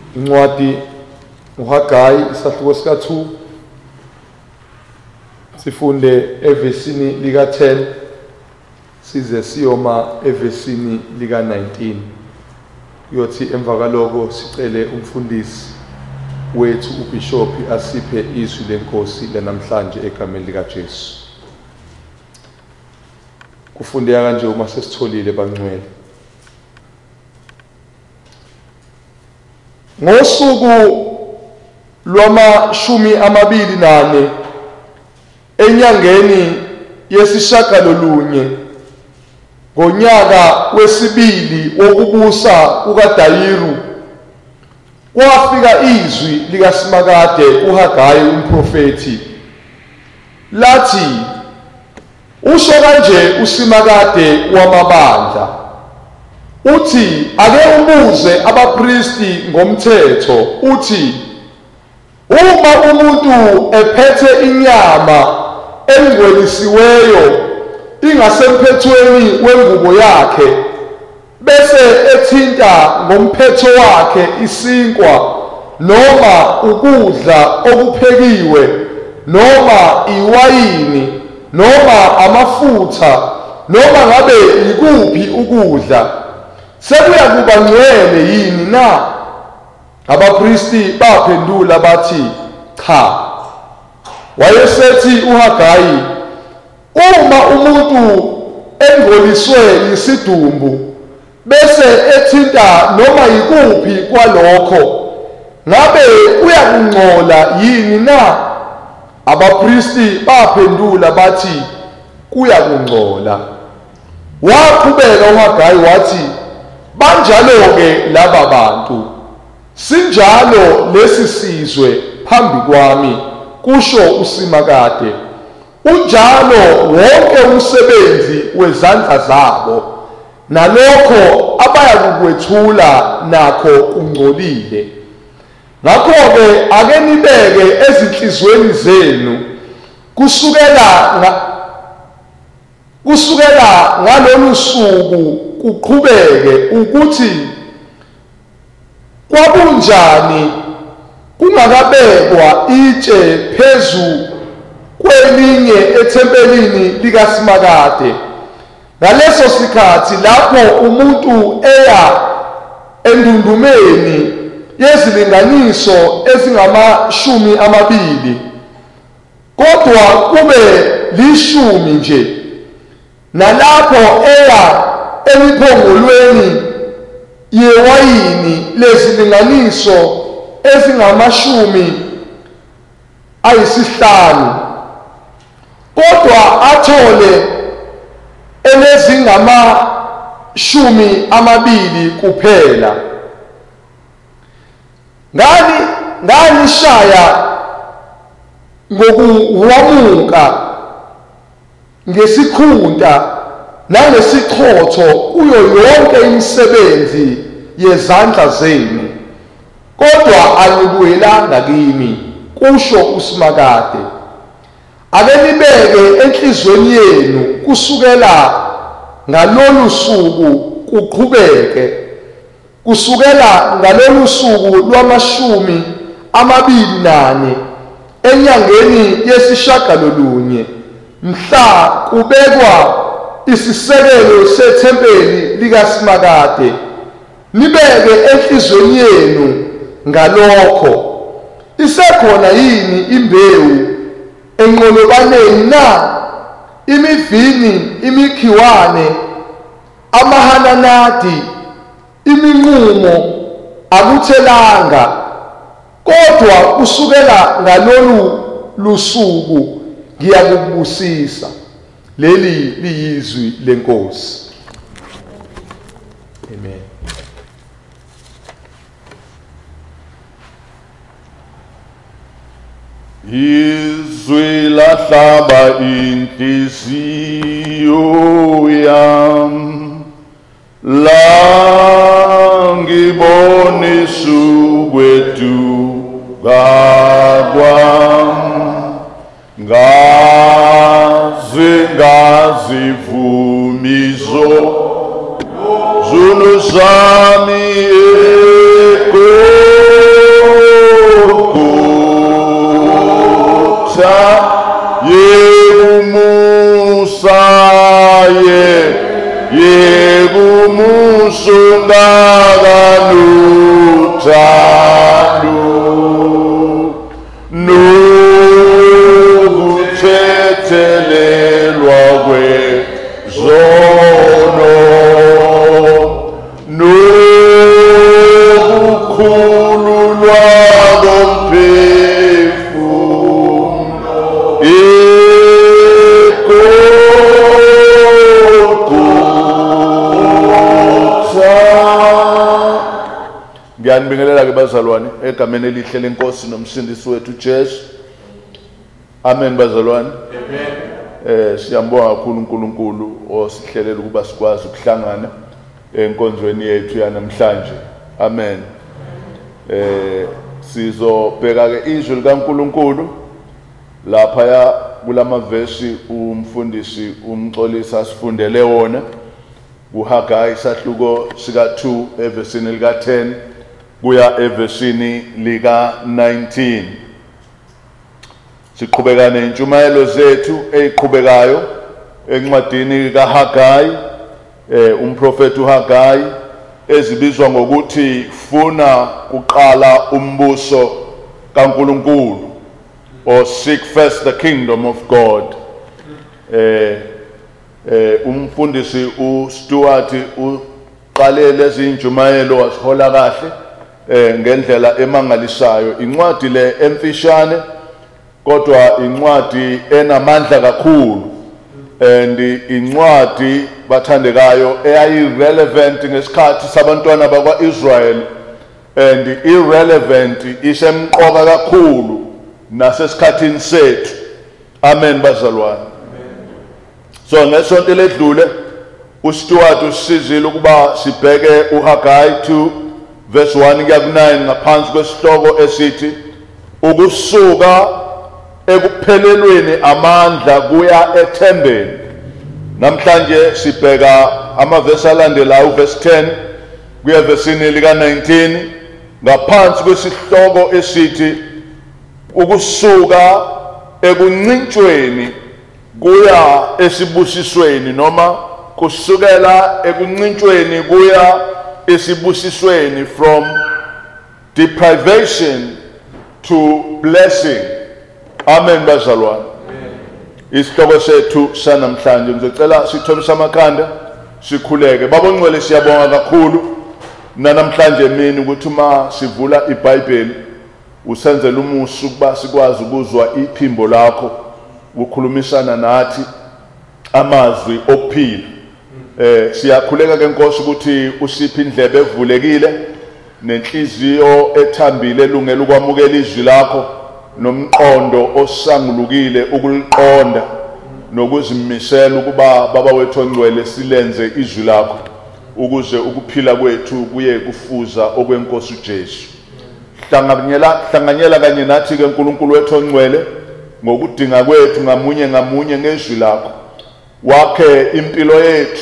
incwadi uHagayi isahluko sika-2 sifunde evesini lika-10 size siyoma evesini lika-19. Yothi emva kaloko sicele umfundisi wethu ubishophi asiphe izwi lenkosi lanamhlanje egameni likaJesu. Kufundeka kanje uma sesitholile bangcwele. Ngosuku lwama-24 enyangeni yesishagalolunye ngonyaka wesibili wokubusa kukaDayiru, kwafika izwi likaSimakade uHagayi umprofeti lathi, usho kanje uSimakade wamabandla, uthi ake ubuze abapristi ngomthetho, uthi uma umuntu ephethe inyama engcwelisiweyo ingasemphethweni wengubo yakhe bese ethinta ngomphetho wakhe isinkwa noma ukudla okuphekiwe noma iwayini noma amafutha noma ngabe yikuphi ukudla, sekuya kuba ngcwele yini na? Abapristi baphendula bathi cha. Wayesethi uHagayi, uma umuntu engcoliswe yisidumbu bese ethinta noma yikuphi kwalokho, ngabe uyakungcola yini na? Abapristi baphendula bathi kuyakungcola. Waqhubeka uHagayi wathi, banjalo-ke laba bantu, sinjalo lesi sizwe phambi kwami, kusho uSimakade, unjalo wonke umsebenzi wezandla zabo, nalokho abayakukwethula nakho kungcolile. Ngakho-ke ake nibeke ezinhlizweni zenu kusukela ngalolu suku kuqhubeke ukuthi kwabunjani kungakabekwa itshe phezu kwelinye ethempelini likaSimakade. Ngaleso sikhathi lapho umuntu eya endundumeni yezilinganiso ezingama-20, kodwa kube 10 nje, nalapho eya emiphongolweni yewayini lezilinganiso ezingama-50, kodwa athole elezingama-20 kuphela. Nganishaya ngokuhwamuka ngesikhunta nangesichotho kuyo yonke imisebenzi yezandla zenu, kodwa anibuyelanga kimi, kusho uSimakade. Ake nibeke enhlizweni yenu kusukela ngalolu suku kuqhubeke, kusukela ngalolu suku lwama-24 enyangeni yesishagalolunye, mhla kubekwa isisekelo sethempeli likaSimakade, nibeke enhlizweni yenu ngalokho, isekhona yini imbewu enqolobaneni na? Imivini, imikhiwane, amahananadi, iminqumo akuthelanga, kodwa kusukela ngalolu lusuku ngiyakubusisa. Leli liyizwi lenkosi. Amen. Izwi lahlaba inhliziyo yami, langibonisa ukweduka kwami, ngazivumizo zulu zami lungakanuthando nokuthethelelwa kwezono nokukhululwa Ngiyanibingelela ke bazalwane egameni elihle lenkosi nomsindisi wethu Jesu. Amen bazalwane. Amen. Siyambonga kakhulu uNkulunkulu osihlelela ukuba sikwazi ukuhlangana enkonzweni yethu yanamhlanje. Amen. Sizobheka ke izwi likaNkulunkulu lapha ya kulama verse umfundisi umxolisa sifundele wona uHagai isahluko sika 2 evesini lika 10 kuya evesini lika 19. Siqhubeka nentshumayelo zethu eziqhubekayo encwadini kaHagai, umprofeti uHagai ezibizwa ngokuthi funa kuqala umbuso kaNkulunkulu, or seek first the kingdom of God. Umfundisi uStuart uqale lezi injumayelo wasihola kahle ngendlela emangalisayo. Incwadi le emfishane kodwa incwadi enamandla kakhulu, and incwadi bathandekayo eyayi-relevant ngesikhathi sabantwana bakwa-Israel, and irrelevant isemqoka kakhulu nasesikhathini sethu. Amen bazalwane. So ngesonto ledlule uStuart usizile ukuba sibheke uHagai 2 verse 1 kuya ku9 ngaphansi kwesihloko esithi ukusuka ekuphelelweni amandla kuya ethembeni. Namhlanje sibheka amavesi alandelayo uverse 10 kuya vesini lika 19 ngaphansi kwesihloko esithi ukusuka ekuncintshweni kuya esibusisweni, noma kusukela ekuncintshweni kuya esibusisweni, from deprivation to blessing. Amen bazalwane. Isihloko sethu sanamhlanje ngizocela sithomise amakhanda sikhuleke. Baba Ngcwele siyabonga kakhulu namhlanje mina ukuthi uma sivula iBhayibheli usenzele umusa ukuba sikwazi ukuzwa iphimbo lakho ukukhulumisana nathi amazwi okuphila. Siyakhuleka ke Nkosi ukuthi usiphe indlebe evulekile nenhliziyo ethambile elungela ukwamukela izwi lakho, nomqondo osangulukile ukuliqonda nokuzimisela ukuba Baba wethu ongcwele silenze izwi lakho ukuze ukuphila kwethu kuye kufuza okwenkosi uJesu. Hlanganyela kanye nathi ke uNkulunkulu wethu ongcwele ngokudinga kwethu ngamunye ngezwi lakho. Wakhe impilo yethu,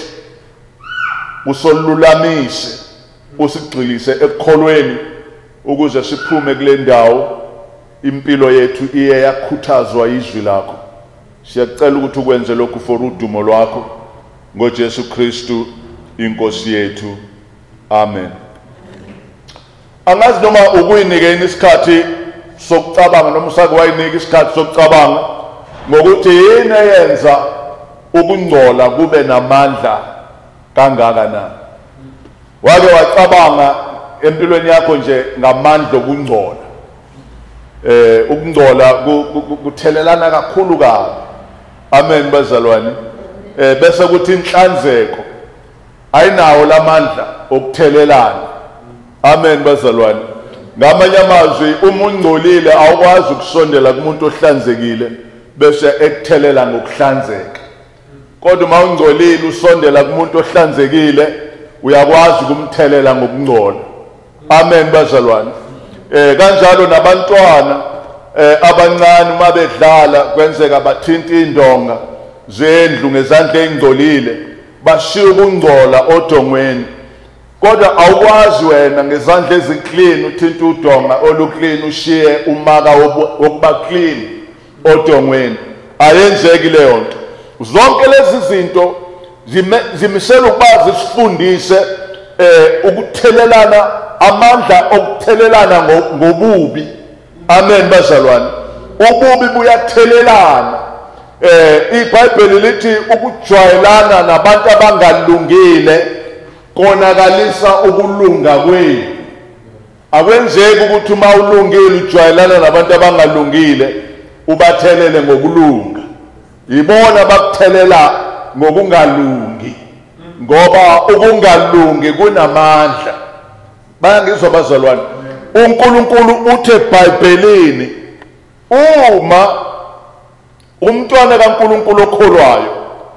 usolulamise, usigxilise ekukholweni ukuze siphume kule ndawo impilo yethu iye yakhuthazwa izwi lakho. Siyacela ukuthi ukwenze lokhu for udumo lwakho ngoJesu Kristu inkosi yethu. Amen. Angazi noma ukuyinikeni isikhathi sokucabanga noma usake wayinika isikhathi sokucabanga ngokuthi yini eyenza ukungcola kube namandla kangaka na. Wake wacabanga empilweni yakho nje ngamandla okungcola. Ukungcola kuthelelana kakhulu kabi. Amen bazalwane. Bese kuthi inhlanzeko ayinawo lamandla okuthelelana. Amen bazalwane. Ngamanye amazwi uma ungcolile awukwazi ukusondela kumuntu ohlanzekile bese ekuthelela ngokuhlanzeka. Kodwa uma ungcolile usondela kumuntu ohlanzekile uyakwazi ukumthelela ngokungcola. Amen bazalwane. Kanjalo nabantwana abancane uma bedlala kwenzeka bathinta indonga zendlu ngezandla ezingcolile bashiya ukungcola odongweni. Kodwa awukwazi wena ngezandla eziclean uthinta udonga oluclean ushiye umaka wokuba clean odongweni. Ayenzeki leyo nto. Zonke lezi zinto zimisela ukuba zisifundise ukuthelelana amandla okuthelelana ngobubi. Amen bazalwane. Ububi buyathelelana. iBhayibheli lithi ukujwayelana nabantu abangalungile konakalisa ukulunga kwenu. Akwenzeki ukuthi uma ulungile ujwayelana nabantu abangalungile ubathelele ngokulunga. Ibona bakuthelela ngokungalungi, ngoba ukungalungi kunamandla. Bayangizwa bazalwane. uNkulunkulu uthe eBhayibhelini, uma umntwana kaNkulunkulu okholwayo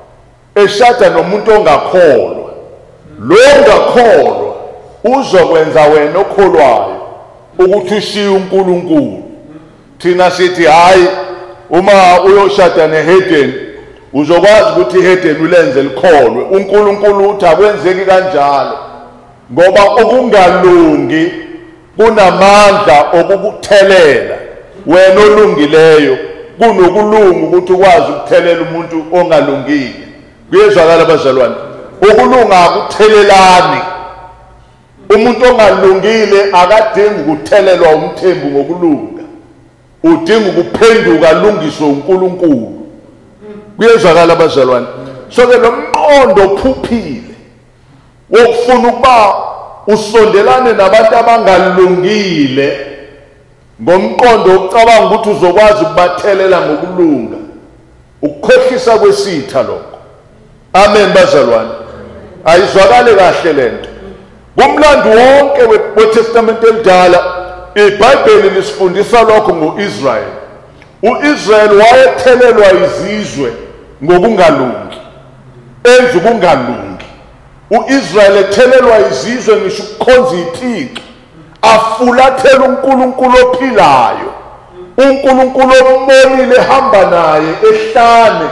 eshada nomuntu ongakholwa, lo ongakholwa uzokwenza wena okholwayo ukuthi ushiye uNkulunkulu. Thina sithi hayi, uma uyoshada neHeden uzokwazi ukuthi iHeden ulenze likholwe. uNkulunkulu uthi akwenzeki kanjalo, ngoba ukungalungi kunamandla okukuthelela wena olungileyo kunokulunga ukuthi ukwazi ukuthelela umuntu ongalungile. Kuyezwakala bazalwane, ukulunga akuthelelani. Umuntu ongalungile akadingi ukuthelelwa umthembu ngokulunga, udinga ukuphenduka alungiswe uNkulunkulu. Kuyezwakala bazalwane. So ke lo mqondo ophuphile wokufuna ukuba usondelane nabantu abangalungile ngomqondo okucabanga ukuthi uzokwazi ukubathelela ngokulunga, ukukhohlisa kwesitha lokho. Amen bazalwane. Ayizwakale kahle lento. Kumlando wonke weTestament elidala iBhayibheli lisifundisa lokho ngoIsrael. uIsrael wayethelelwa izizwe ngokungalungi, enza ukungalungi. uIsrael ethelelwa izizwe ngisho ukukhonza iThixo, afulathela uNkulunkulu ophilayo, uNkulunkulu ombonile ehamba naye ehlane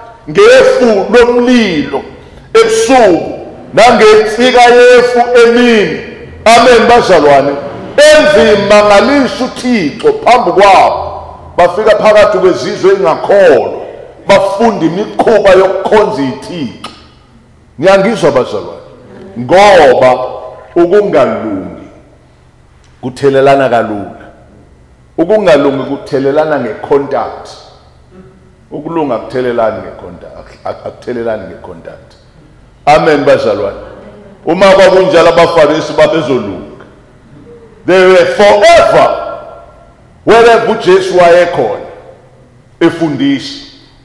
ngefu lomlilo ebusuku nangensika yefu emini. Amen bazalwane. Enzimangaliso uThixo phambi kwabo. Bafika phakathi kwezizwe ezingakholwa bafunda imikhuba yokukhonza iThixo. Ngiyangizwa bazalwane, ngoba ukungalungi kuthelelana kalula. Ukungalungi kuthelelana ngecontact. Ukulunga kuthelelana ngecontact, akuthelelani ngecontact. Amen bazalwane. Uma kwakunjalo abaFarisi babezolunga, they were forever wherever uJesu wayekhona efundisa.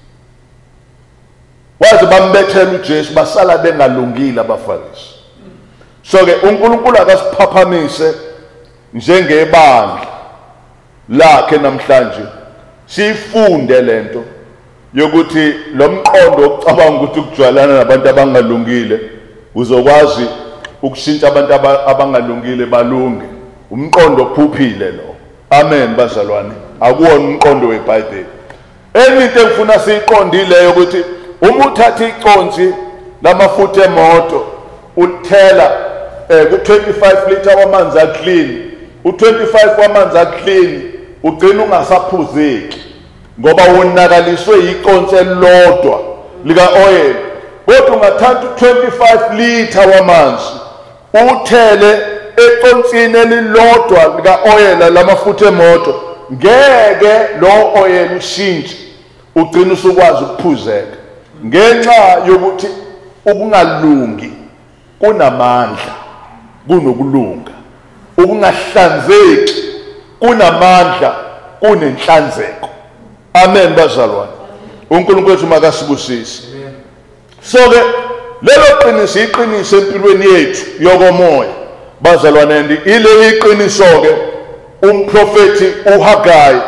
Waze bambethela uJesu basala bengalungile abaFarisi. So ke uNkulunkulu akasiphaphamise njengebandla lakhe namhlanje sifunde lento yokuthi lo mqondo ocabanga ukuthi ukujwayelana nabantu abangalungile uzokwazi ukushintsha abantu abangalungile balunge. Umqondo ophuphile lo. Amen bazalwane. Akuwona umqondo weBhayibheli. Enye into engifuna siyiqondile ukuthi uma uthatha iconsi lamafutha emoto uthela ku-25 liter wamanzi aclean, u-25 wamanzi aclean ugcina ungasaphuzeki ngoba wonakaliswe iconsi elilodwa lika-oil. Kodwa ungathatha u-25 liter wamanzi uthele econsini elilodwa lika-oil lamafutha emoto, ngeke lo oil ushintshe, ugcina usukwazi ukuphuzeka ngenxa yokuthi ukungalungi kunamandla kunokulunga. Ukungahlanzeki kunamandla kunenhlanzeko. Amen bazalwane. uNkulunkulu wethu makasibusise. So ke lelo qiniso iqiniso empilweni yethu yokomoya bazalwane, ile iqiniso ke umprofeti uHagayi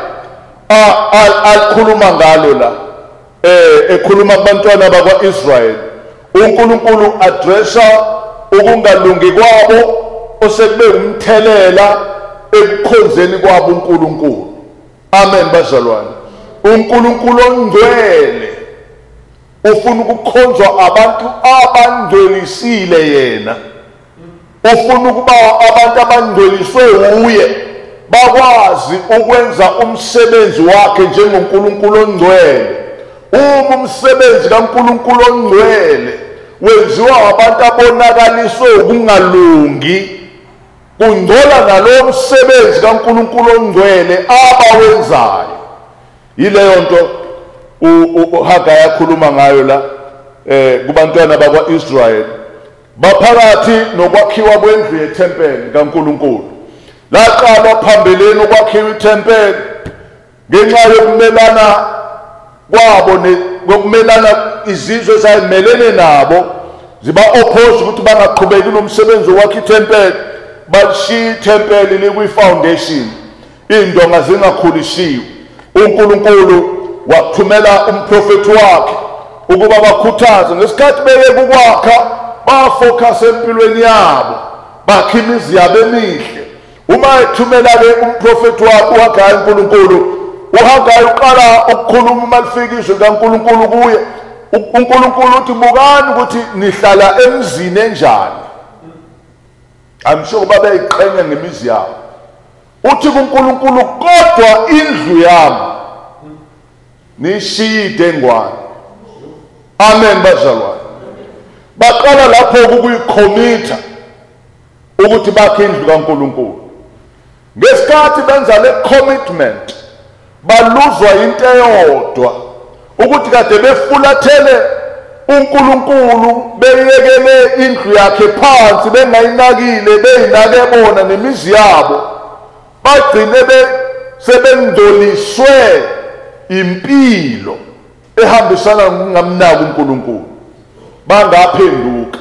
alikhuluma ngalo la, ekhuluma kubantwana bakwaIsrael. uNkulunkulu addressa ukungalungi kwabo osekube umthelela ekukhonzeni kwabo uNkulunkulu. Amen bazalwane. uNkulunkulu ongcwele ufuna ukukhonzwa abantu abangcwelisile yena. Ufuna ukuba abantu abangcweliswe uye bakwazi ukwenza umsebenzi wakhe njengoNkulunkulu ongcwele. Uma umsebenzi kaNkulunkulu ongcwele wenziwa abantu abonakaliswe ukungalungi, kungcola nalowo msebenzi kaNkulunkulu ongcwele abawenzayo. Yileyo nto uHagayi akhuluma ngayo la kubantwana bakwa-Israyeli baphakathi nokwakhiwa kwendlu yethempeli kaNkulunkulu. Laqalwa phambilini ukwakhiwa ithempeli ngenxa yokumelana kwabo ngokumelana izizwe zayimelene nabo ziba oppose ukuthi bangaqhubeki nomsebenzi wokwakha ithempeli, bashiya ithempeli likwi-foundation, indonga zingakhulisiwe. uNkulunkulu wathumela umprofeti wakhe ukuba bakhuthaze ngesikhathi beyeke ukwakha, bafocus empilweni yabo, bakha imizi yabo emihle. Uma ethumela-ke umprofeti wakhe uHagayi uNkulunkulu, uHagayi uqala ukukhuluma uma lifika izwi likaNkulunkulu kuye. uNkulunkulu uthi bukani ukuthi nihlala emzini enjani. I'm sure babeyiqhenya ngemizi yabo. Uthi kuNkulunkulu, kodwa indlu yami nishiye idengwane. Amen bazalwane. Baqala lapho ukuyikhomitha ukuthi bakhe indlu kaNkulunkulu. Ngesikhathi benza le commitment baluzwa into eyodwa, ukuthi kade befulathele uNkulunkulu, beyekele indlu yakhe phansi, bengayinakile, beyinake bona nemizi yabo, bagcine sebengcoliswe impilo ehambisana ngamnaka uNkulunkulu, bangaphenduka.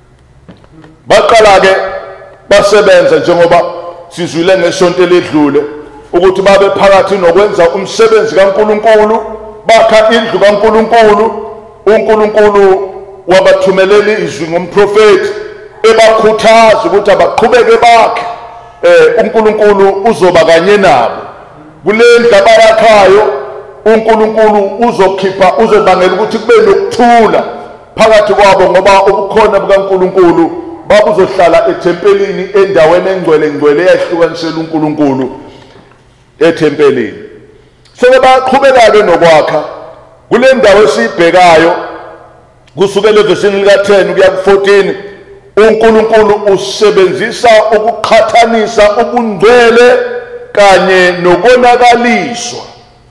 Baqala-ke basebenza njengoba sizwile ngesonto eledlule ukuthi babe phakathi nokwenza umsebenzi kaNkulunkulu, bakha indlu kaNkulunkulu. uNkulunkulu wabathumelela izwi ngomprofeti ebakhuthaza ukuthi abaqhubeke bakhe. uNkulunkulu uzoba kanye nabo kule ndlu abayakhayo. uNkulunkulu uzobangela ukuthi kube nokuthula phakathi kwabo, ngoba ubukhona bukaNkulunkulu babuzohlala ethempelini, endaweni engcwele eyahlukanisela uNkulunkulu ethempelini. So baqhubeka-ke nokwakha kule ndawo esiyibhekayo kusukela evesini lika-10 kuya ku-14. uNkulunkulu usebenzisa ukuqhathanisa ubungcwele kanye nokonakaliswa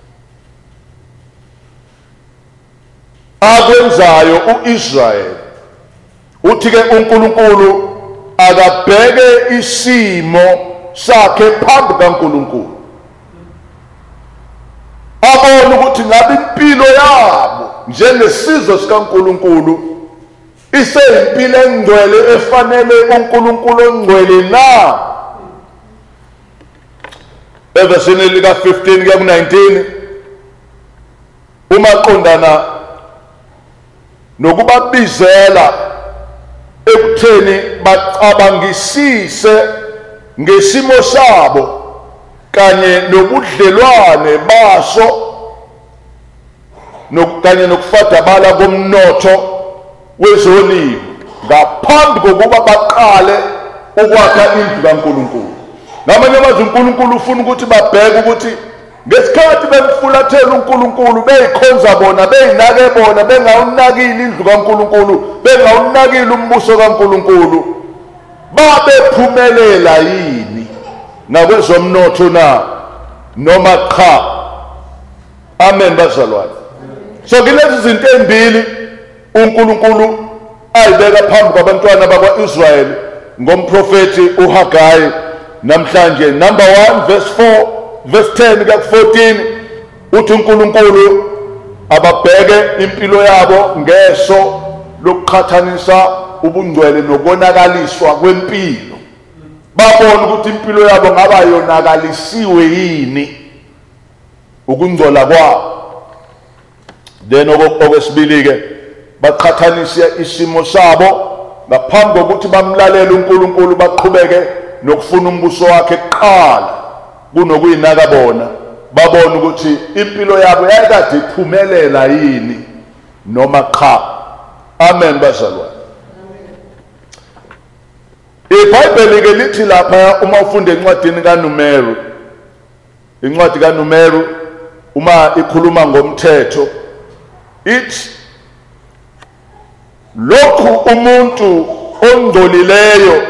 akwenzayo uIsrayeli. Uthi-ke uNkulunkulu akabheke isimo sakhe phambi kaNkulunkulu, abone ukuthi ngabe impilo yabo njengesizwe sikaNkulunkulu iseyimpilo engcwele efanele uNkulunkulu ongcwele na. Evesini lika-15 kuya ku-19 umaqondana nokubabizela ekutheni bacabangisise ngesimo sabo kanye nobudlelwane baso kanye nokufadabala komnotho wezolimo ngaphambi kokuba baqale ukwakha indlu kaNkulunkulu. Ngamanye amazwi uNkulunkulu ufuna ukuthi babheke ukuthi ngesikhathi bemfulathela uNkulunkulu, beyikhonza bona, beyinake bona, bengawunakile indlu kaNkulunkulu, bengawunakile umbuso kaNkulunkulu, babephumelela yini nakwezomnotho na noma cha? Amen bazalwane. So kulezi zinto ezimbili uNkulunkulu ayibeka phambi kwabantwana bakwa-Israyeli ngomprofeti uHagayi namhlanje. Number 1 verse 4 verse 10 kuya ku-14 uthi uNkulunkulu ababheke impilo yabo ngeso lokuqhathanisa ubungcwele nokonakaliswa kwempilo, babone ukuthi impilo yabo ngaba yonakalisiwe yini ukungcola kwabo. Then okwesibili-ke baqhathanise isimo sabo ngaphambi kokuthi bamlalele uNkulunkulu, baqhubeke nokufuna umbuso wakhe kuqala kunokuyinaka bona, babone ukuthi impilo yabo yayikade iphumelela yini noma cha. Amen bazalwane. iBhayibheli-ke lithi lapha uma ufunda encwadini kaNumeru, incwadi kaNumeru uma ikhuluma ngomthetho, ithi lokhu umuntu ongcolileyo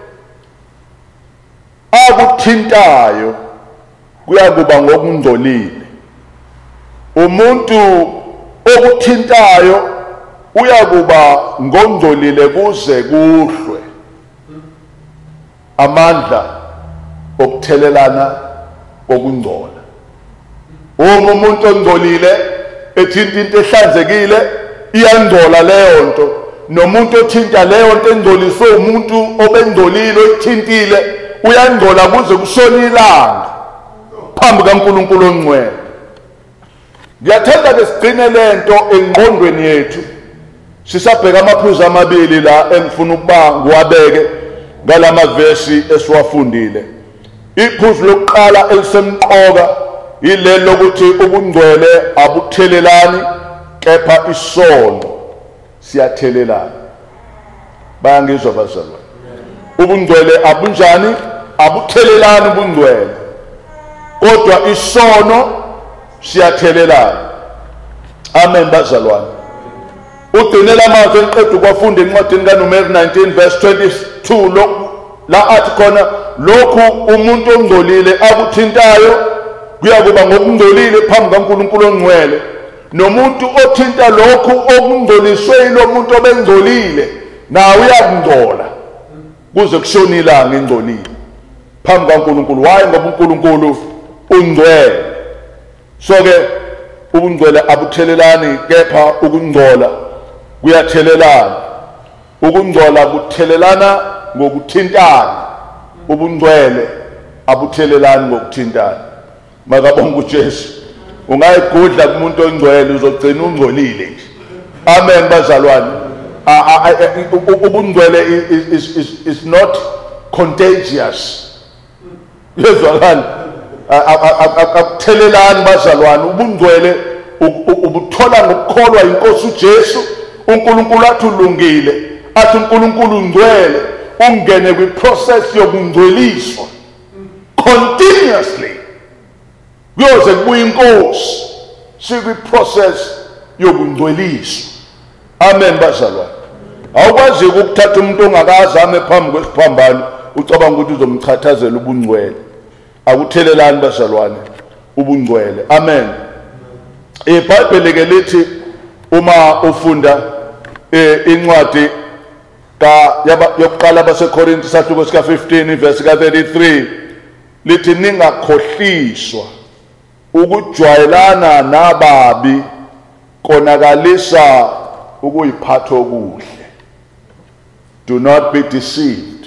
akuthintayo kuyakuba ngokungcolile. Umuntu okuthintayo uyakuba ngongcolile kuze kuhlwe amandla okuthelelana okungcola. Uma umuntu ongcolile ethinta into ehlanzekile iyangcola leyo nto, nomuntu othinta leyo nto engcoliswe umuntu obengcolile othintile uyangcola kuze kushone ilanga phambi kaNkulunkulu ongcwele. Ngiyathanda ke sigcine lento engqondweni yethu sisabheka amaphuzu amabili la engifuna ukuba ngiwabeke ngalama verse esiwafundile. Iphuzu lokuqala elisemqoka ilelo lokuthi ubungcwele abuthelelani kepha isono siyathelelana. Bayangizwa bazalwane? Ubungcwele abunjani? Abuthelelani ubungcwele, kodwa isono siyathelelana. Amen bazalwane. Ugcinela amazwi enqedwe ukwafunda encwadini kaNumeri 19 verse 22 la athi khona lokhu umuntu ongcolile akuthintayo kuyakuba ngokungcolile phambi kaNkulunkulu ongcwele, nomuntu othinta lokhu okungcoliswe yilo muntu obengcolile nawe uyakungcola kuze kushone ilanga engcolile phambi kaNkulunkulu. Why? Ngoba uNkulunkulu ungcwele. So ke ubungcwele abuthelelani kepha ukungcola kuyathelelana. Ukungcola kuthelelana ngokuthintana, ubungcwele abuthelelani ngokuthintana. Makabonga uJesu. Ungayigudla kumuntu ongcwele uzogcina ungcolile nje. Amen bazalwane. Ubungcwele is not contagious. Yezwakala. Akuthelelani bazalwane. Ubungcwele ubuthola ngokukholwa inkosi uJesu. uNkulunkulu athi ulungile, athi uNkulunkulu ungcwele, ungene kwi-process yokungcweliswa continuously kuyoze kubuye inkosi sikwi-process yokungcweliswa. Amen bazalwane. Awukwazi ukuthatha umuntu ongakazame phambi kwesiphambano ucabanga ukuthi uzomchathazela ubungcwele. Akuthelelani bazalwane ubungcwele. Amen. iBhayibheli ke lithi uma ufunda incwadi yokuqala baseKorinthi isahluko sika 15 verse ka 33 lithi ningakhohliswa ukujwayelana nababi konakalisa ukuyiphatha okuhle. Do not be deceived.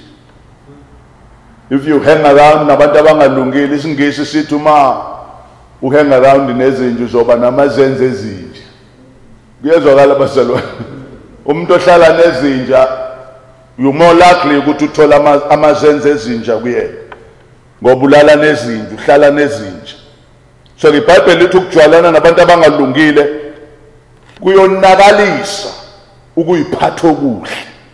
If you hang around nabantu abangalungile, isingisi sithi uma uhang around nezinja uzoba namazenze ezinja. Kuyezwakala bazalwane. Umuntu ohlala nezinja you more likely ukuthi uthola amazenze ezinja kuyena ngoba ulala nezinja, uhlala nezinja. So iBhayibheli lithi ukujwayelana nabantu abangalungile kuyonakalisa ukuyiphatha okuhle.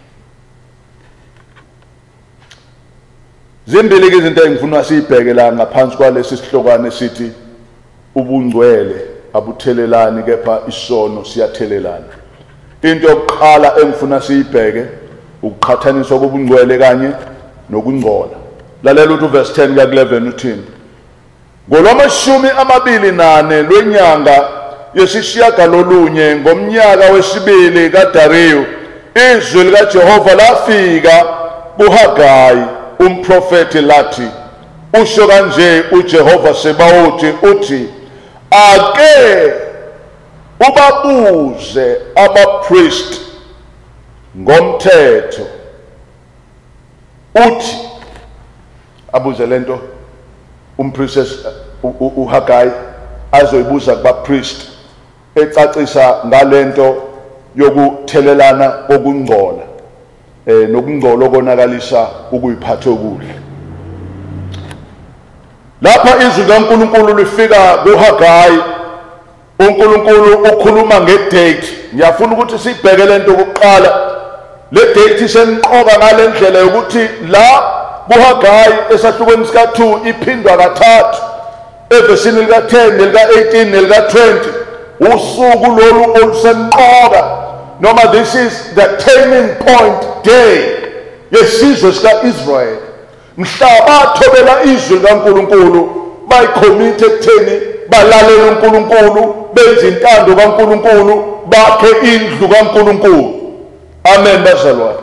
Zimbili ke izinto engifuna siyibheke la ngaphansi kwalesi sihlokwane sithi ubungcwele abuthelelani kepha isono siyathelelana. Into yokuqala engifuna siyibheke ukuqhathaniswa kobungcwele kanye nokungcola. Lalela uthi verse 10 ka 11 uthini? Ngolwamashumi amabili nane lwenyanga yesishiyagalolunye ngomnyaka wesibili kaDariyu izwi likaJehova lafika kuHagayi umprofeti lathi, usho kanje uJehova Sebawothi uthi, ake ubabuze abapriest ngomthetho. Uthi abuze lento umpriest uHagayi azoyibuza kubapriest ecacisa ngalento yokuthelelana okungcola nokungcola okonakalisa ukuyiphatha okuhle. Lapha izwi kaNkulunkulu lifika kuHagayi, uNkulunkulu ukhuluma ngedate. Ngiyafuna ukuthi sibheke lento kokuqala. Le date isemqoka ngalendlela yokuthi la kuHagayi esahlukweni sika 2 iphindwa kathathu evesini lika 10 nelika 18 nelika 20 usuku lolu olusemqoka noma this is the turning point day yesizwe sika-Israel. Mhla bathobela izwi likaNkulunkulu bayikhomithe ekutheni balalela uNkulunkulu, benze intando kaNkulunkulu, bakhe indlu kaNkulunkulu. Amen bazalwane.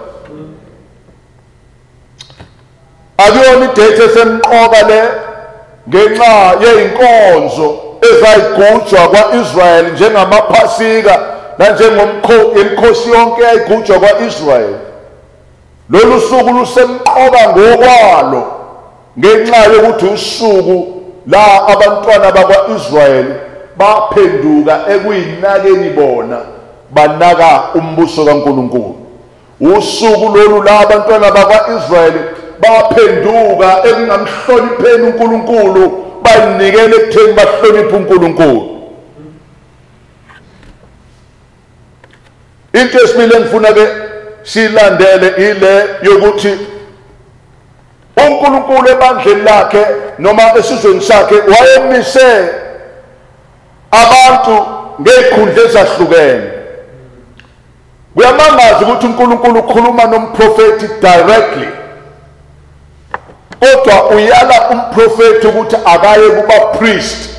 Akuyona idate esemqoka le ngenxa yeinkonzo ezayigujwa kwa-Israyeli njengamaphasika nanjengomkhosi yonke eyayigujwa kwa-Israyeli. Lolu suku lusemqoka ngokwalo ngenxa yokuthi usuku la abantwana bakwa-Israyeli baphenduka ekuyinakeni bona, banaka umbuso kaNkulunkulu. Usuku lolu la abantwana bakwa-Israyeli baphenduka ekungamhlonipheni uNkulunkulu, banikele ekutheni bahloniphe uNkulunkulu. Into esibili engifuna ke silandele ile yokuthi uNkulunkulu ebandleni lakhe noma esizweni sakhe wayemise abantu ngey'khundla ezahlukene. Kuyamangaza ukuthi uNkulunkulu ukhuluma nomprofeti directly, kodwa uyala umprofeti ukuthi akaye kubapriest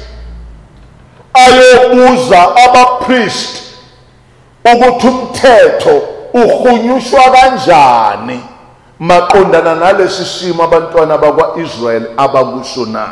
ayobuza abapriest ukuthi umthetho uhunyushwa kanjani maqondana nalesi simo abantwana bakwa-Israyeli abakuso na.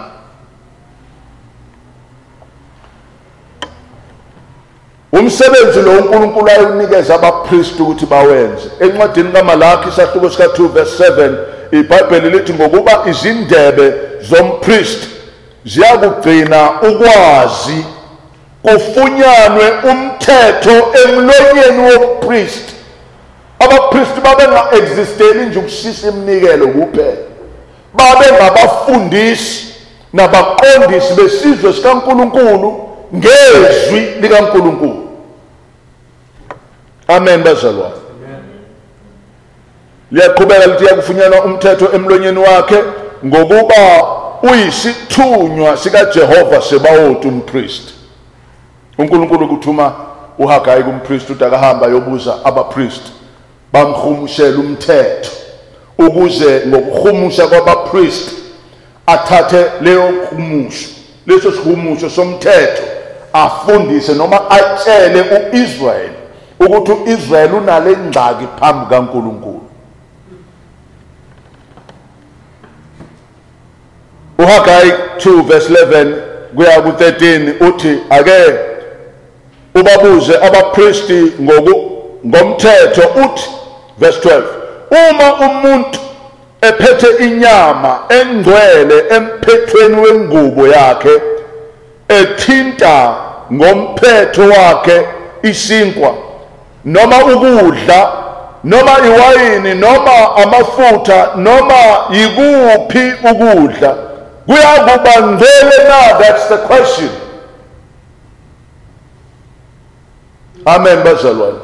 Umsebenzi lo uNkulunkulu ayewunikeza abapriest ukuthi bawenze. Encwadini kaMalaki isahluko sika 2 verse 7 iBhayibheli lithi ngokuba izindebe zompriest ziyakugcina ukwazi kufunyanwe umthetho emlonyeni wompriest. Abapriest babenga-existeli nje ukushisa iminikelo kuphela, babengabafundisi nabaqondisi besizwe sikaNkulunkulu ngezwi likaNkulunkulu. Amen bazalwane. Liyaqhubeka lithi yakufunyanwa umthetho emlonyeni wakhe ngokuba uyisithunywa sikaJehova Sebawothi umpriest. uNkulunkulu kuthuma uHagayi kumpriest ukuthi akahamba yobuza abapriest bamhumushela umthetho, ukuze ngokuhumusha kwabapriest athathe leyo humusho, leso sihumusho somthetho, afundise noma atshele uIsrael ukuthi uIsrael unale ngxaki phambi kaNkulunkulu. uHagayi 2 verse 11 kuya ku 13 uthi ake ubabuze abapriesti ngomthetho, uthi verse 12, uma umuntu ephethe inyama engcwele emphethweni wengubo yakhe ethinta ngomphetho wakhe isinkwa noma ukudla noma iwayini noma amafutha noma yikuphi ukudla, kuyakuba ngcwele na? That's the question. Amen bazalwane.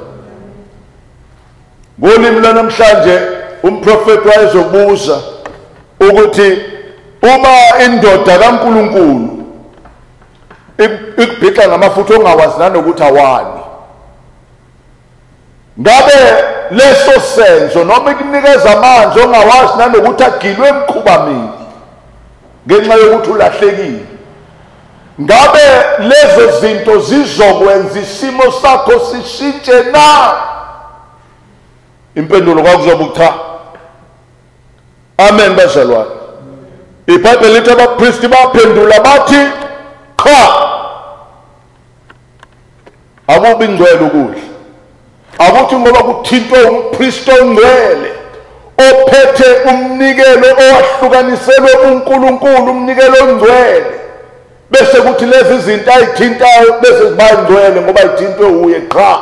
Ngolimi lanamhlanje umprofeti wayezobuza ukuthi uma indoda kaNkulunkulu ikubhixa ngamafutha ongawazi nanokuthi awani, ngabe leso senzo noma ikunikeza amanzi ongawazi nanokuthi agilwe emkhubamini ngenxa yokuthi ulahlekile, ngabe lezo zinto zizokwenza isimo sakho sishintshe na? Impendulo kwakuzoba cha. Amen bazalwane. iBhayibheli lithi abapristi baphendula bathi cha, akubi ngcwele ukudla. Akuthi ngoba kuthintwe umpristi ongcwele ophethe umnikelo owahlukaniselwe uNkulunkulu, umnikelo ongcwele, bese kuthi lezi zinto ayithintayo bese ziba ngcwele ngoba ithintwe uye cha.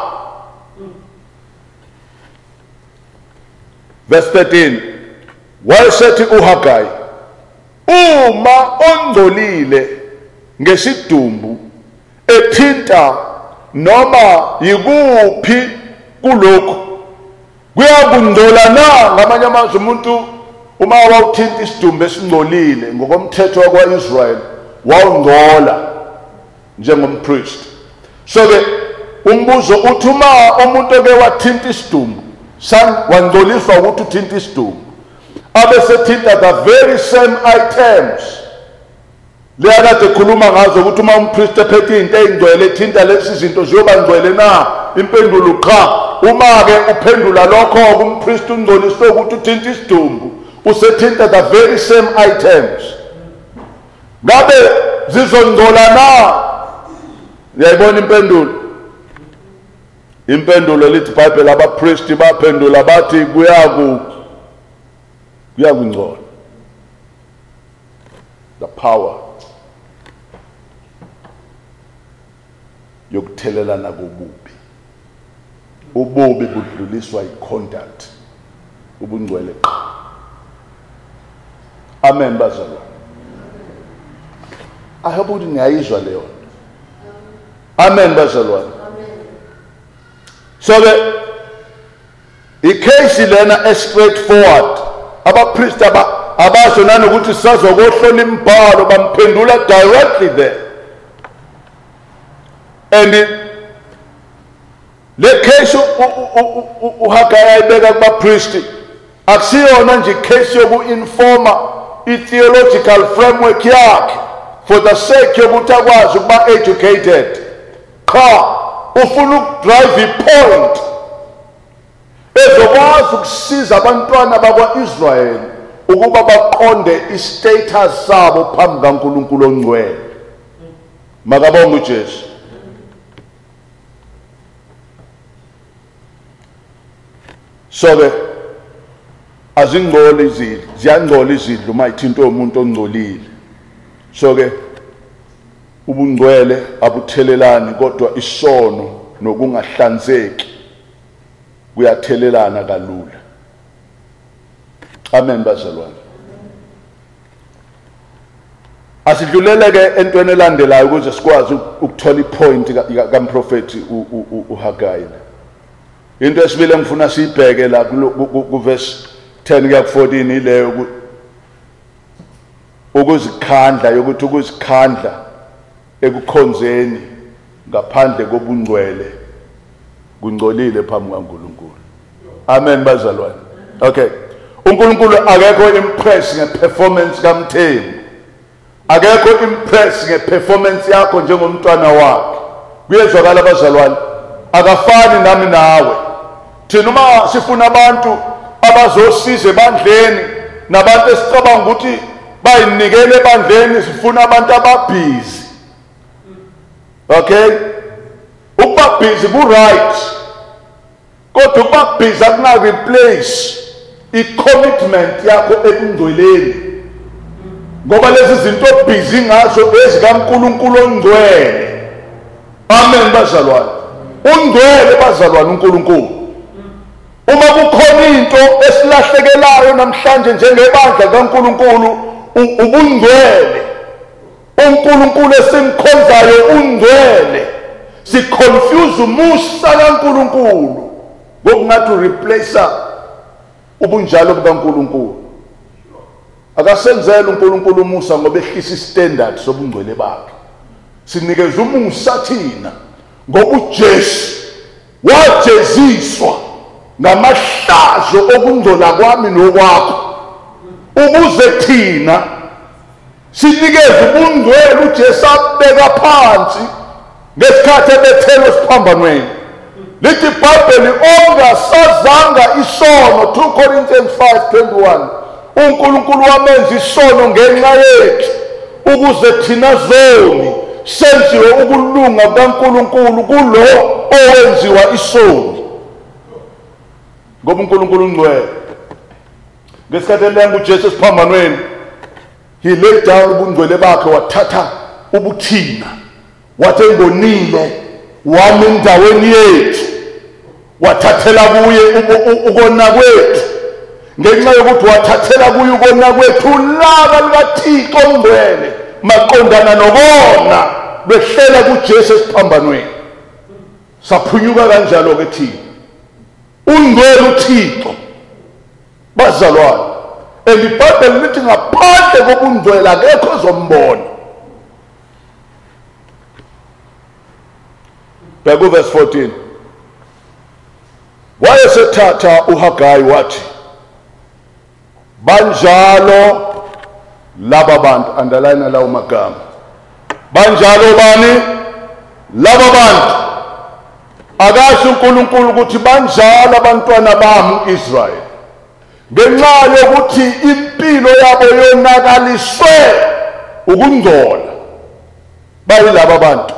Verse 13, wayesethi uHagayi, uma ongcolile ngesidumbu ethinta noma yikuphi kulokhu, kuyakungcola na? Ngamanye amazwi umuntu uma wawuthinta isidumbu esingcolile ngokomthetho wakwa-Israyeli wawungcola njengompriest. So ke umbuzo uthi uma umuntu eke wathinta isidumbu wangcoliswa ukuthi uthinta isidumbu abesethinta the very same items leyakade ekhuluma ngazo ukuthi uma umpriest ephethe into eyingcwele ethinta lezi zinto ziyoba ngcwele na, impendulo cha. Uma-ke uphendula lokho-ke umpriest ungcoliswe ukuthi uthinta isidumbu usethinta the very same items, ngabe zizongcola na? Uyayibona impendulo? Impendulo lithi iBhayibheli abapriest baphendula bathi kuyakungcola. The power yokuthelelana kobubi, ububi budluliswa icontact, ubungcwele qha. Amen bazalwane. I hope ukuthi ngiyayizwa leyo. Amen bazalwane. So icase lena straightforward. Abapriest abasho nanokuthi sazokohlola imbhalo bamphendula directly there. And le case uHagai ayibeka kubapriest akusiyona nje case yoku-informa i-theological framework yakhe for the sake yokuthi akwazi ukuba educated. Cha, ufuna ukudrive i-point ezokwazi ukusiza abantwana bakwa-Israyeli ukuba baqonde i-status sabo phambi kaNkulunkulu ongcwele. Makabonge uJesu. So-ke azingcoli izidlo, ziyangcola izidlo uma ithinta umuntu ongcolile. So-ke ubungcwele abuthelelani, kodwa isono nokungahlanzeki kuyathelelana kalula. Amen bazalwane. Asidlulele-ke entweni elandelayo ukuze sikwazi ukuthola ipoint kamprofethi uHagai. Into esibile ngifuna siyibheke la kuverse 10 kuya ku14 ileyo ukuzikhandla, yokuthi ukuzikhandla ekukhonzeni ngaphandle kobungcwele kungcolile phambi kaNkulunkulu. Amen bazalwane. Okay, uNkulunkulu akekho impress ngeperformance kaMthembu, akekho impress ngeperformance yakho njengomntwana wakhe. Kuyezwakala bazalwane, akafani nami nawe. Thina uma sifuna abantu abazosiza ebandleni nabantu esicabanga ukuthi bayinikele ebandleni, sifuna abantu ababhizi. Okay, ukuba busy ku-right, kodwa ukuba busy akuna-replace i-commitment yakho ekungcweleni, ngoba lezi zinto busy ngazo ezikaNkulunkulu ongcwele. Amen bazalwane. Ungcwele bazalwane uNkulunkulu. Uma kukhona into esilahlekelayo namhlanje njengebandla kaNkulunkulu, ubungcwele. uNkulunkulu esimkhonzayo ungcwele. Siconfuse umusa kaNkulunkulu ngokungathi replace ubunjalo bukaNkulunkulu. Akasenzele uNkulunkulu umusa ngoba ehlisa istandard sobungcwele bakhe. Sinikeza umusa thina ngoba uJesu wajeziswa ngamahlazo okungcola kwami nokwakho, ukuze thina sinikeze ubungcwele uJesu abeka phansi ngesikhathi ebethelwe esiphambanweni. Lithi iBhayibheli ongasazanga isono, 2 Corinthians 5:21, uNkulunkulu wamenza isono ngenxa yethu ukuze thina zoni senziwe ukulunga kukaNkulunkulu kulo owenziwa isono. Ngoba uNkulunkulu ungcwele. Ngesikhathi elenga uJesu esiphambanweni, he laid down ubungcwele bakhe, wathatha ubuthina, wathi engonile wami endaweni yethu, wathathela kuye ukona kwethu. Ngenxa yokuthi wathathela kuye ukona kwethu, ulaka lukaThixo ongcwele maqondana nokona behlela kuJesu esiphambanweni. Saphunyuka kanjalo-ke thina. Ungcwele uThixo bazalwane. And iBhayibheli lithi ngaphandle kobungcwele akekho ozombona. bheka uverse 14. Wayesethatha uHagayi wathi, banjalo laba bantu, underline lawo magama, banjalo bani laba bantu, akasho uNkulunkulu ukuthi banjalo abantwana bami Israyeli, ngenxa yokuthi impilo yabo yonakaliswe ukungcola. Bayilaba bantu.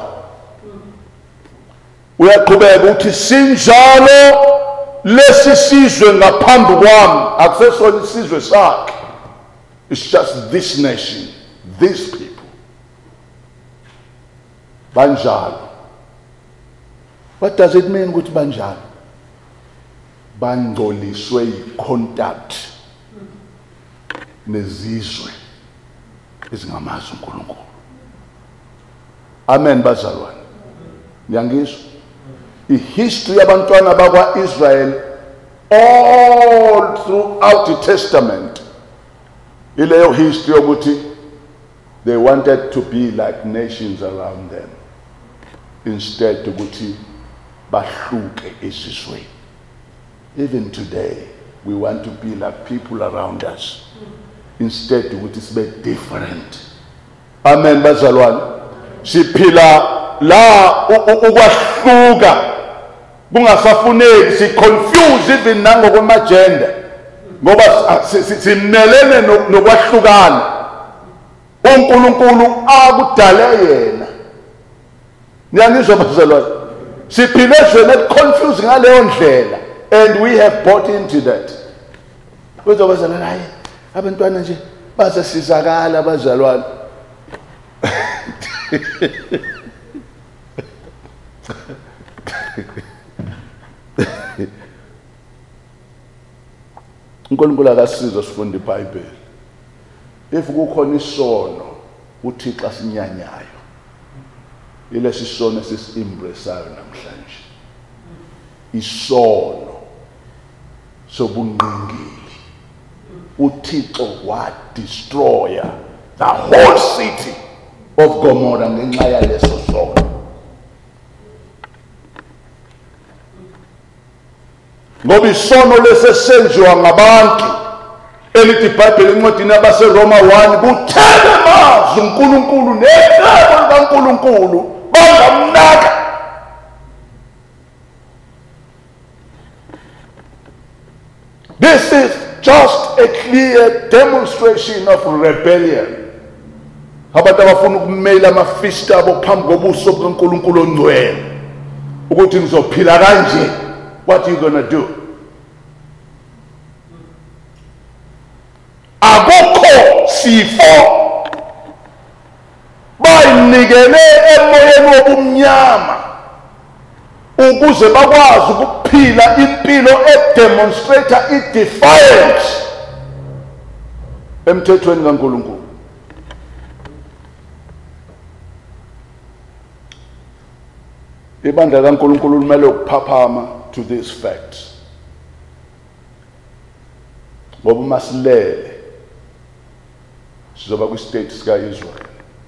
Uyaqhubeka uthi sinjalo lesi sizwe ngaphambi kwami, akusesona isizwe sakhe, it's just this nation, these people. Banjalo. What does it mean ukuthi banjalo? Bangcoliswe yi-contact nezizwe ezingamazi uNkulunkulu. Amen bazalwane. Ngiyangizwa. I-history yabantwana bakwa-Israel all throughout the Testament ileyo history yokuthi they wanted to be like nations around them instead ukuthi bahluke esizweni. Even today we want to be like people around us instead ukuthi sibe different. Amen bazalwane. Siphila la ukwahluka kungasafuneki, si confuse even nangokwemagenda ngoba simelene nokwahlukana. uNkulunkulu akudale yena. Niyangizwa bazalwane? Siphile ezweni confuse ngaleyo ndlela, and we have bought into that. Kodwa bazalwane, hayi abantwana nje bazasizakala bazalwane. uNkulunkulu akasiza sifunde iBhayibheli. If kukhona isono uThixo asinyanyayo, ilesi sono sisi-embraceayo namhlanje, isono sobungqingili. uThixo wadestroya the whole city of Gomorrah ngenxa yaleso sono. Ngoba isono lesesenziwa ngabantu, elithi iBhayibheli encwadini yabaseRoma 1, kuthele amazwi uNkulunkulu necebo likaNkulunkulu bangamnaka. This is just a clear demonstration of rebellion. Abantu abafuna ukumela amafist abo phambi kobuso bukaNkulunkulu ongcwele ukuthi ngizophila kanje. What are you going to do? Akukho sifo bayinikele emoyeni wobumnyama ukuze bakwazi ukuphila impilo edemonstrate i-defiance emthethweni kaNkulunkulu. Ibandla kaNkulunkulu limele ukuphaphama to these facts. Ngoba masilele sizoba kwi-state sika-Israel.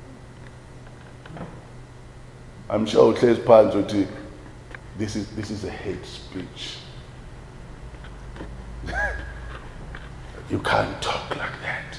I'm sure uhlezi phansi uthi this is a hate speech. You can't talk like that.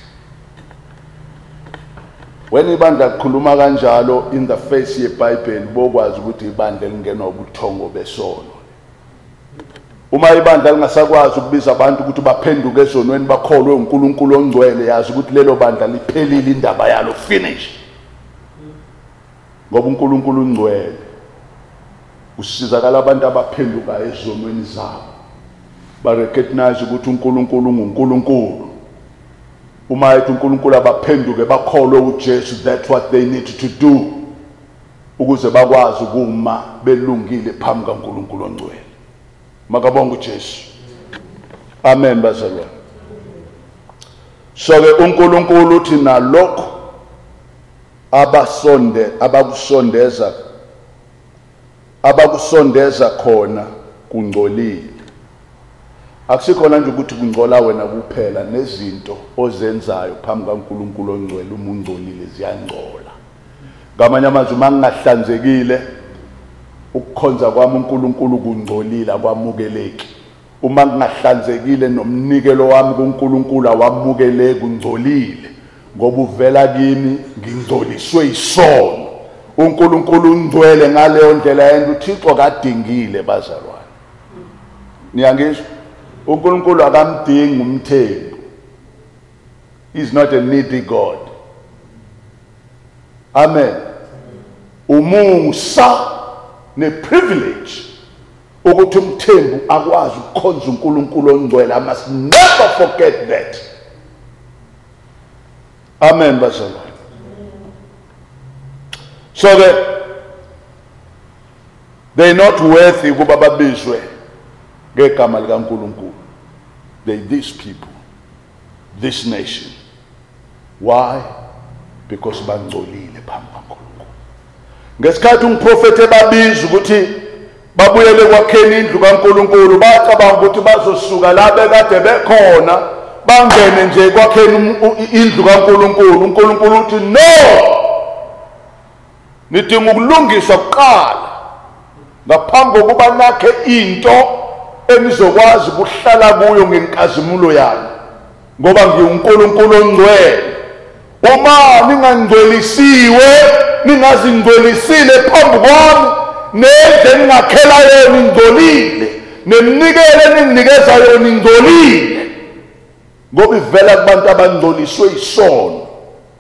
When ibandla likhuluma kanjalo in the face yeBhayibheli bokwazi ukuthi ibandla lingenwa ubuthongo besono. Uma ibandla lingasakwazi ukubiza abantu ukuthi baphenduke esonweni bakholwe uNkulunkulu ongcwele, yazi ukuthi lelo bandla liphelile indaba yalo, finish. Ngoba uNkulunkulu ungcwele usizakala abantu abaphenduka ezonweni zabo, ba recognize ukuthi uNkulunkulu nguNkulunkulu. Uma ethi uNkulunkulu abaphenduke bakholwe uJesu, that's what they need to do ukuze bakwazi ukuma belungile phambi kaNkulunkulu ongcwele. Makabonga uJesu. Amen bazalwane. So ke uNkulunkulu uthi nalokho abakusondeza khona kungcolile. Akusikhona nje ukuthi kungcola wena kuphela, nezinto ozenzayo phambi kaNkulunkulu ongcwele uma ungcolile ziyangcola. Ngamanye amazwi mangingahlanzekile ukukhonza kwami uNkulunkulu kungcolile akwamukeleki. Uma ngingahlanzekile nomnikelo wami kuNkulunkulu awamukeleki ungcolile ngoba uvela kimi ngingcoliswe isono. uNkulunkulu ungcwele ngaleyo ndlela yena uThixo kadingile bazalwane. Niyangizwa? uNkulunkulu akamdingi umthengi. He's not a needy God. Amen. Umusa ne-privilege ukuthi umthembu akwazi ukukhonza uNkulunkulu ongcwele. I must never forget that. Amen bazalwane. So they're not worthy ukuba babizwe ngegama likaNkulunkulu. These people, this nation. Why? Because bangcolile phambi kaNkulunkulu. Ngesikhathi umprofeti ebabiza ukuthi babuyele kwakheni indlu kaNkulunkulu, bacabanga ukuthi bazosuka la bekade bekhona bangene nje kwakheni indlu kaNkulunkulu. uNkulunkulu uthi no, nidinga ukulungiswa kuqala ngaphambi kokuba nakhe into enizokwazi ukuhlala kuyo ngenkazimulo yami, ngoba ngiuNkulunkulu ongcwele. Uma ningangcwelisiwe, ningazingcwelisile phambi kwami, nendle ningakhela yona ingcolile, nemnikelo ninginikeza yona ingcolile, ngoba ivela kubantu abangcoliswe isono.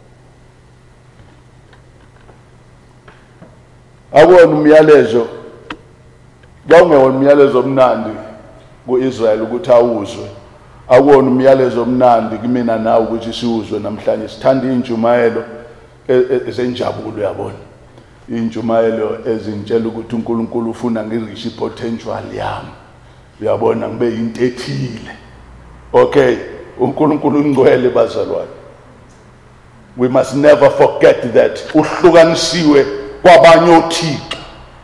Akuwona umyalezo, kwawungewona umyalezo omnandi ku-Israyeli ukuthi awuzwe. Akuwona umyalezo omnandi kimina nawe ukuthi siwuzwe namhlanje. Sithanda injumayelo ezenjabulo, yabona, injumayelo ezintshela ukuthi uNkulunkulu ufuna ngirishe potential yami, uyabona, ngibe into ethile. Okay, uNkulunkulu ungcwele bazalwane. We must never forget that uhlukanisiwe kwabanye oThixo.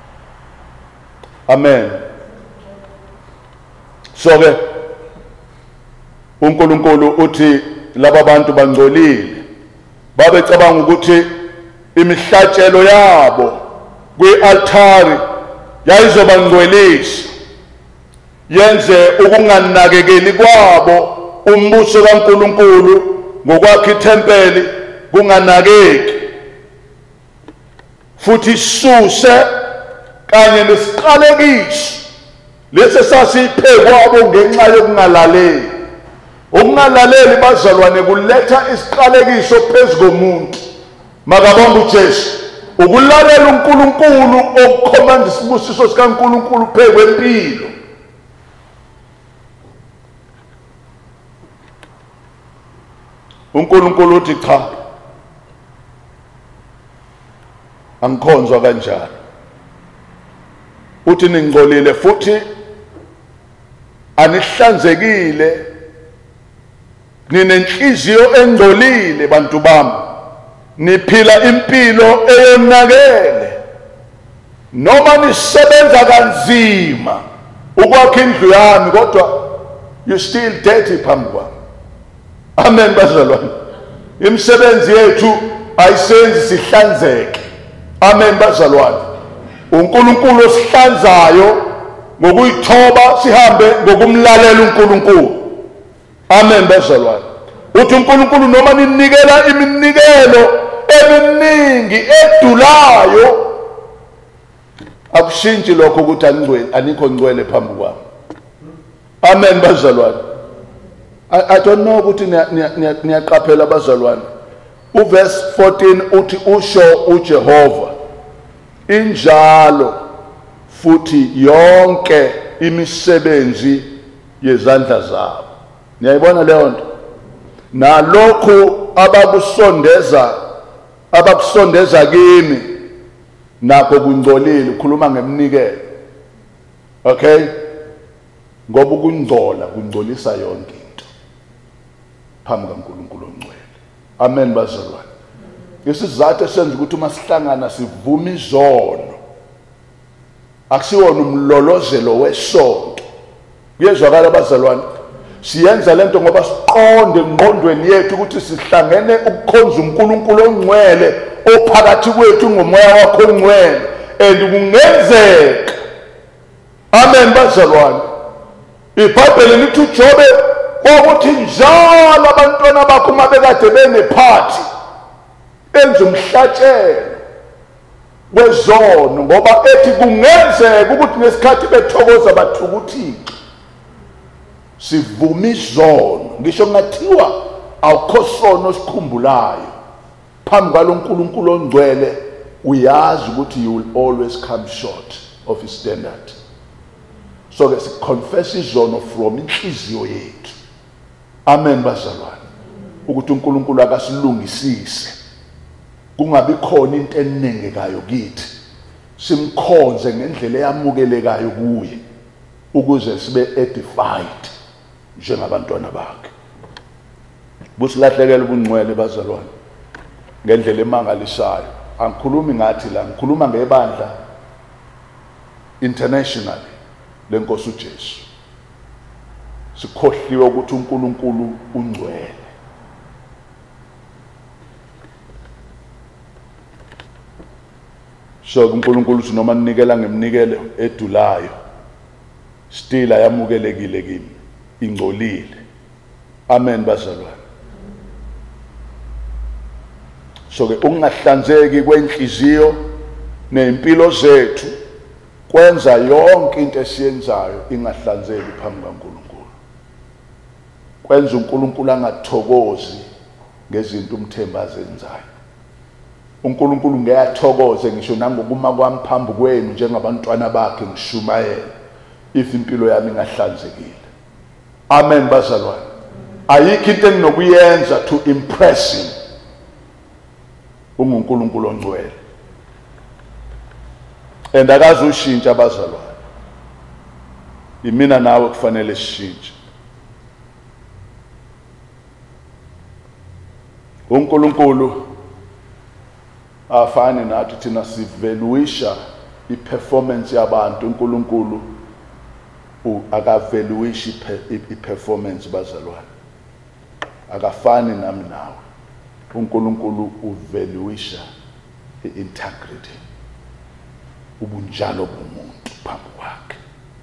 Amen. So uNkulunkulu uthi laba bantu bangcolile, babecabanga ukuthi imihlatshelo yabo kwi-altari yayizobangcwelisa, yenze ukunganakekeli kwabo umbuso kaNkulunkulu ngokwakha ithempeli kunganakeki, futhi isuse kanye nesiqalekiso lesi sasiphe kwabo ngenxa yokungalaleli. Ukungalaleli bazalwane kuletha isiqalekiso phezu komuntu. Makabonga uJesu. Ukulalela uNkulunkulu okukhomanda isibusiso sikaNkulunkulu phezu kwempilo. uNkulunkulu uthi cha, angikhonzwa kanjalo. Uthi ningcolile futhi anihlanzekile, ninenhliziyo engcolile bantu bami, niphila impilo eyonakele, noma nisebenza kanzima ukwakha indlu yami, kodwa you still dirty phambi kwami. Amen bazalwane. Imisebenzi yethu ayisenzi sihlanzeke. Amen bazalwane. uNkulunkulu osihlanzayo ngokuyithoba sihambe ngokumlalela uNkulunkulu. Amen bazalwane. Uthi uNkulunkulu noma ninikela iminikelo eminingi edulayo, akushintshi lokho ukuthi anikho ngcwele phambi kwami. Amen bazalwane. I don't know ukuthi niyaqaphela bazalwane. Uverse 14 uthi usho uJehova injalo futhi yonke imisebenzi yezandla zabo. Niyayibona leyo nto? Nalokhu abakusondeza kimi nakho kungcolile, ukhuluma ngemnikelo. Okay? Ngoba ukungcola kungcolisa yonke into phambi kaNkulunkulu ongcwele. Amen bazalwane. Isizathu esenza ukuthi uma sihlangana sivume izono, akusiwona umlolozelo wesonto. Kuyezwakala bazalwane, siyenza lento ngoba siqonde engqondweni yethu ukuthi sihlangene ukukhonza uNkulunkulu ongcwele ophakathi kwethu ngomoya wakho ongcwele, and kungenzeka Amen bazalwane. iBhayibheli lithi uJobe ukuthi njalo abantwana bakho uma bekade benephathi enza umhlatshelo wezono, ngoba ethi kungenzeka ukuthi ngesikhathi bethokoza bathuka uThixo. Sivuma izono, ngisho ngathiwa awukho sono osikhumbulayo phambi kwaloNkulunkulu ongcwele, uyazi ukuthi you will always come short of his standard. So ke siconfess izono from inhliziyo yethu. Amen bazalwane. Ukuthi uNkulunkulu akasilungisise, kungabi khona into enengekayo kithi, simkhonze ngendlela eyamukelekayo kuye ukuze sibe edified njengabantwana bakhe. Busilahlekela ubungcwele bazalwane ngendlela emangalisayo. Angikhulumi ngathi la, ngikhuluma ngebandla international lenkosi uJesu. Sikhohliwe ukuthi uNkulunkulu ungcwele. So uNkulunkulu noma ninikela ngemnikelo edulayo, still ayamukelekile kimi, ingcolile. Amen bazalwane. So ke ungahlanzeki kwenhliziyo nempilo zethu kwenza yonke into esiyenzayo ingahlanzeki phambi kaNkulunkulu. Kwenza uNkulunkulu angathokozi ngezinto umthemba azenzayo. uNkulunkulu ngeke athokoze ngisho nangokuma kwami phambi kwenu njengabantwana bakhe ngishumayela if impilo yami ingahlanzekile. Amen bazalwane. Ayikho into enginokuyenza to impress him. uNkulunkulu ongcwele. And akazushintsha bazalwane. Imina nawe kufanele sishintshe. uNkulunkulu afani nathi thina sivaluisha iperformance yabantu. uNkulunkulu akavaluisha iperformance bazalwane. Akafani nami nawe. uNkulunkulu uvaluisha integrity, ubunjalo bomuntu phambi kwakhe.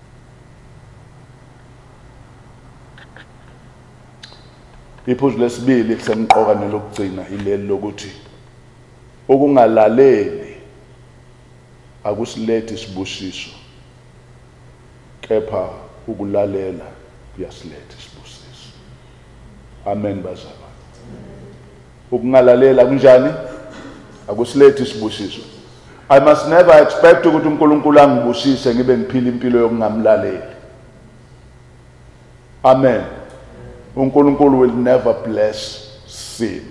Iphuzu lesibili kusemqoka nelokugcina ileli lokuthi ukungalaleli akusilethi isibusiso, kepha ukulalela kuyasiletha isibusiso. Amen bazalwane. Ukungalalela kunjani? Akusilethi isibusiso. I must never expect ukuthi uNkulunkulu angibusise ngibe ngiphila impilo yokungamlaleli. Amen. uNkulunkulu will never bless sin.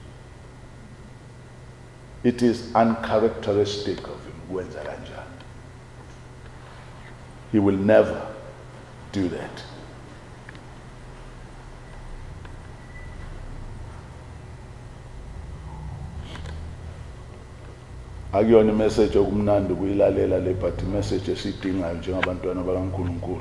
It is uncharacteristic of him ukwenza kanjani. He will never do that. Akuyona imessage okumnandi ukuyilalela le, but imessage esidingayo njengabantwana bakaNkulunkulu.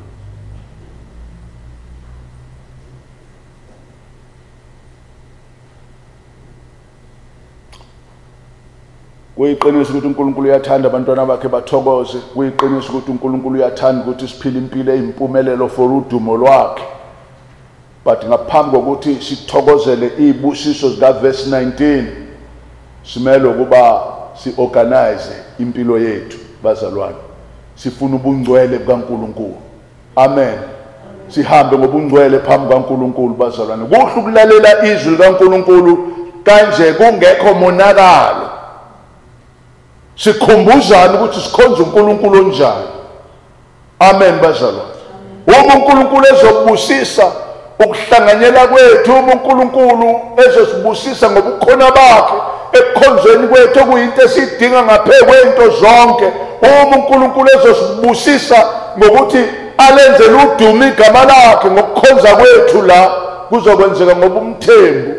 Kuyiqiniso ukuthi uNkulunkulu uyathanda abantwana bakhe bathokoze. Kuyiqiniso ukuthi uNkulunkulu uyathanda ukuthi siphile impilo eyimpumelelo for udumo lwakhe. But ngaphambi kokuthi sithokozele izibusiso zika verse 19, simele ukuba si-organize impilo yethu bazalwane. Sifuna ubungcwele bukaNkulunkulu. Amen. Sihambe ngobungcwele phambi kaNkulunkulu bazalwane. Kuhle ukulalela izwi likaNkulunkulu kanje kungekho monakalo. Sikhumbuzana ukuthi sikhonza uNkulunkulu onjani. Amen bazalwane. Uma uNkulunkulu ezobusisa ukuhlanganyela kwethu, uma uNkulunkulu ezosibusisa ngobukhona bakhe ekukhonzweni kwethu okuyinto esidinga ngaphe kwento zonke, uma uNkulunkulu ezosibusisa ngokuthi alenzele udumo igama lakhe ngokukhonza kwethu la, kuzokwenzeka ngoba umthembu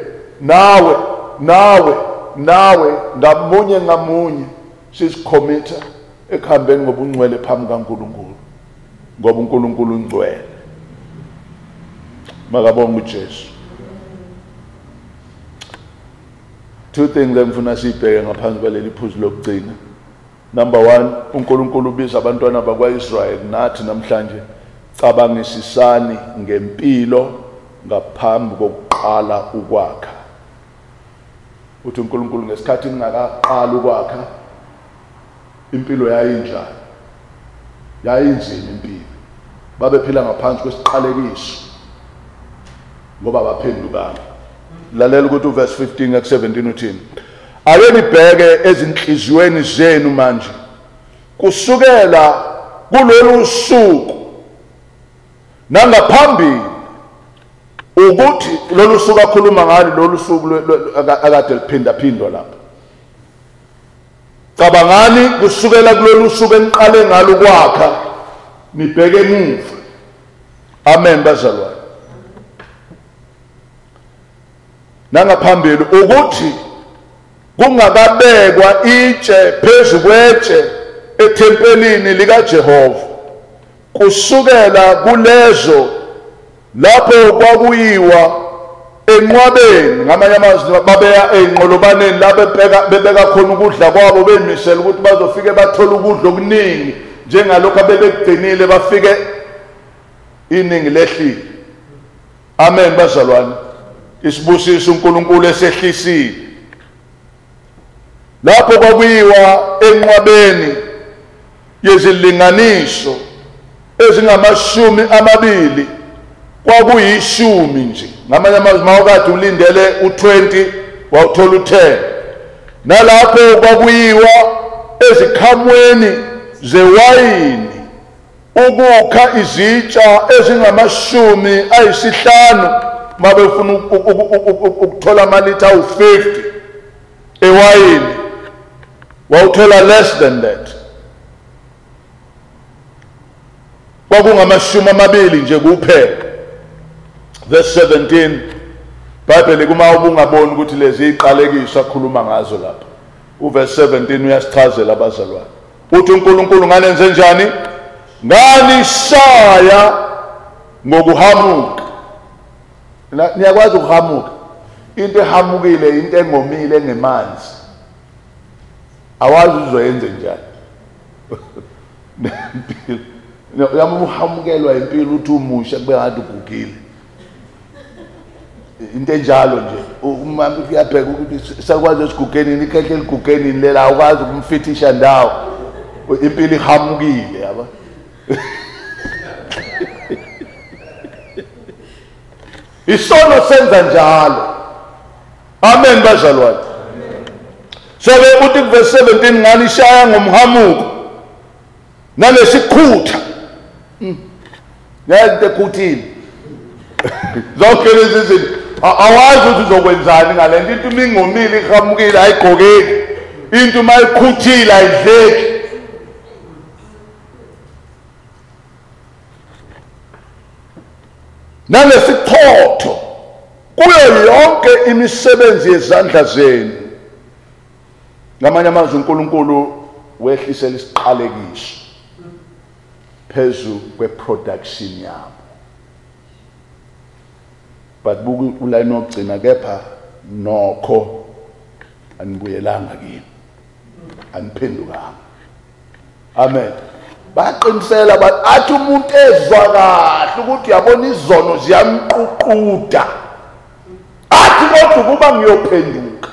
nawe ngamunye sisikhomitha ekuhambeni ngobungcwele phambi kaNkulunkulu, ngoba uNkulunkulu ungcwele. Makabonga uJesu. Two things engifuna sibheke ngaphansi kwaleli phuzu lokugcina. Number 1, uNkulunkulu ubiza abantwana bakwaIsrayeli nathi namhlanje cabangisisani ngempilo ngaphambi kokuqala ukwakha. Uthi uNkulunkulu ngesikhathi ningakaqala ukwakha impilo yayinjani? Yayinzima impilo. Babephila ngaphansi kwesiqalekiso ngoba baphendukanga. Lalela ukuthi uverse 15 ku 17 uthini? Ake nibheke ezinhliziyweni zenu manje kusukela kulolu suku nangaphambili ukuthi lolu suku akhuluma ngalo lolu suku akade liphinda lapha. Cabangani kusukela kulolu suku eniqale ngalo ukwakha nibheke emuva. Amen bazalwane. Nangaphambili ukuthi kungakabekwa itshe phezu kwetshe ethempelini likaJehova kusukela kulezo lapho kwakuyiwa enqwabeni, ngamanye amazwi babeya enqolobaneni la bebeka khona ukudla kwabo bemisela ukuthi bazofike bathole ukudla okuningi njengalokho abebekugcinile bafike iningi lehlile. Amen bazalwane. Isibusiso uNkulunkulu esehlisile. Lapho kwakuyiwa enqwabeni yezilinganiso ezingama-20 kwakuyishumi nje. Ngamanye amazwi mawukade ulindele u20 wawuthola u10. Nalapho kwakuyiwa ezikhamweni zewayini ukukha izitsha ezingama-50 mabefuna ukuthola amalitha awu-50 ewayini wawuthola less than that. Kwakungama-20 nje kuphela. Verse 17 Bible kuma ubungaboni ukuthi lezi iqalekiso akhuluma ngazo lapha. Uverse 17 uyasichazela abazalwane. Uthi uNkulunkulu nganenze njani? Nganishaya ngokuhamuka. Niyakwazi ukuhamuka? Into ehamukile into engomile engemanzi. Awazi uzoyenze njani. Yama uhamukelwa impilo uthi umusha kube ngathi ugugile. Into enjalo nje uma uyabheka ukuthi sakwazi esigugeni ikhehle eligugeni lela awukwazi ukumfithisha ndawo impilo ihamukile yaba. Isono senza njalo. Amen bazalwane. So uthi verse 17 nganishaya ngomhamuko nalesikhutha. Yade kuthini? Zonke lezi zinto awazi ukuthi uzokwenzani ngalento into mingomile ihamukile ayigqokeki. Into mayikhuthile ayidleki. Nalesichotho kuyo yonke imisebenzi yezandla zenu. Ngamanye amazwi uNkulunkulu wehlisela isiqalekiso phezu kweproduction yabo. But buku ulayini wokugcina kepha nokho anibuyelanga kini. Aniphendukanga. Amen. Baqinisela athi umuntu ezwa kahle ukuthi yabona izono ziyamququda. Athi kodwa kuba ngiyophenduka.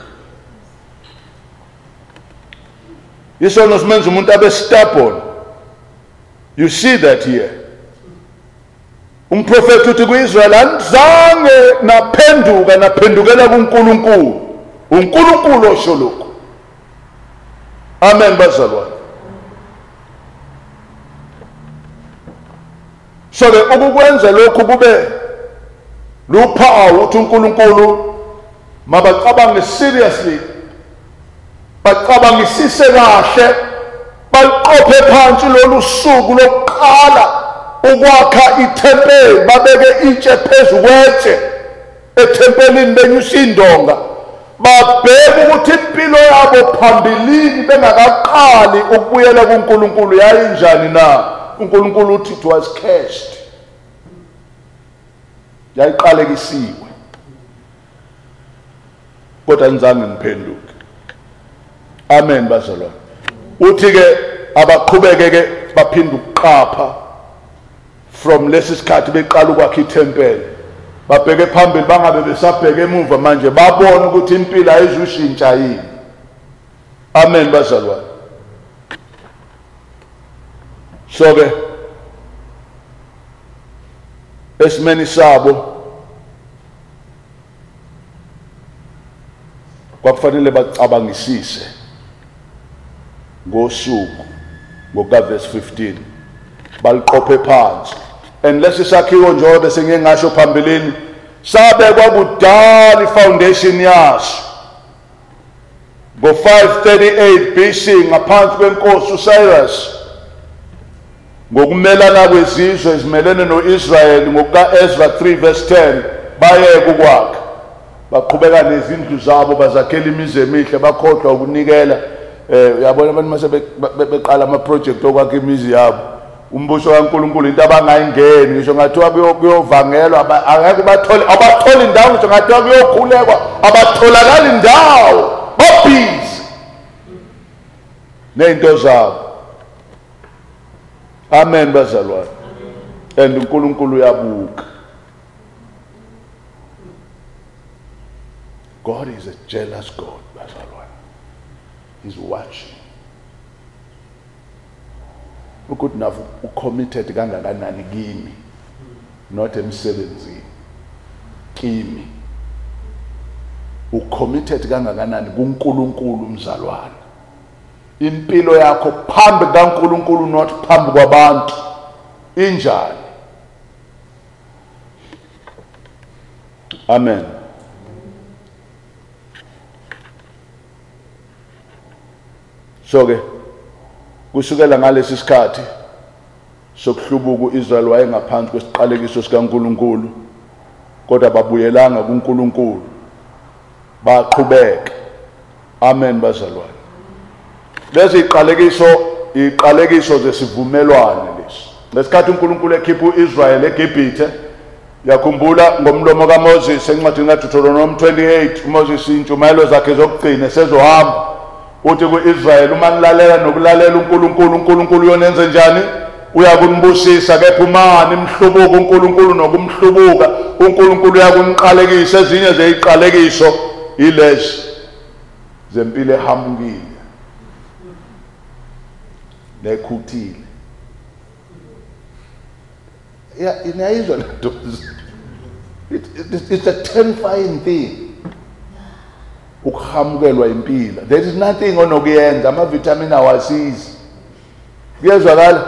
Isono simenza umuntu abe stubborn. You see that here. Umprofeti uthi kuIsrael anizange naphendukela kuNkulunkulu. uNkulunkulu osho lokho. Amen bazalwane. So ke ukukwenza lokhu kube luphawu uthi uNkulunkulu mabacabange seriously. Bacabangisise kahle baqophe phansi lolu suku lokuqala ukwakha ithempeli babeke itshe phezu kwetshe ethempelini benyusa indonga babheke ukuthi impilo yabo phambilini bengakaqali ukubuyela kuNkulunkulu yayinjani na. uNkulunkulu uthi it was cast. Yayiqalekisiwe. Kodwa nizange niphenduke. Amen bazalwane. uthi ke abaqhubeke ke baphinda ukuqapha from lesi sikhathi beqala ukwakha ithempeli, babheke phambili bangabe besabheke emuva, manje babona ukuthi impilo ayizushintsha yini. Amen bazalwane. So ke esimeni sabo kwakufanele bacabangisise ngosuku ngokaverse 15 baliqophe phansi. And lesi sakhiwo njengoba sengike ngasho phambilini sabekwa kudala ifoundation yaso ngo-538 BC ngaphansi kwenkosi uCyrus, ngokumelana kwezizwe ezimelene no-Israyeli ngokuka-Ezra 3 verse 10 bayeka ukwakha, baqhubeka nezindlu zabo, bazakhela imizi emihle, bakhohlwa ukunikela. Uyabona abantu mase beqala ama-project okwakha imizi yabo, umbuso kaNkulunkulu into abangayingeni, ngisho ngathiwa kuyovangelwa angeke abatholi indawo, ngisho ngathiwa kuyokhulekwa abatholakali indawo, babhizi ney'nto zabo. Amen bazalwane. And uNkulunkulu uyabuka. God is a jealous God bazalwane. He's watching ukuthi nafu ucommitted kangakanani kimi, not emsebenzini, kimi ucommitted kangakanani kuNkulunkulu mzalwane. Impilo yakho phambi kaNkulunkulu, not phambi kwabantu, injani? Amen. So ke kusukela ngalesi sikhathi sokuhlubuka uIsrael wayengaphansi kwesiqalekiso sikaNkulunkulu, kodwa babuyelanga kuNkulunkulu, baqhubeka. Amen bazalwane. Lezi iqalekiso zesivumelwano lesi. Ngesikhathi uNkulunkulu ekhipha uIsrael eGibhithe, yakhumbula ngomlomo kaMoses encwadini kaDuteronomy 28, uMoses intshumayelo zakhe zokugcina sezohamba, uthi ku-Israyeli uma nilalela nokulalela uNkulunkulu uyonenze njani? Uyakunibusisa. Kepha uma nimhlubuka uNkulunkulu nokumhlubuka uNkulunkulu uyakuniqalekisa. Ezinye zeyiqalekiso ilezi zempilo ehamukile nekhuthile. Inayizwa lento. It's a terrifying thing. Ukuhamukelwa impilo. There is nothing onokuyenza, ama-vitamin awasizi. Kuyezwakala?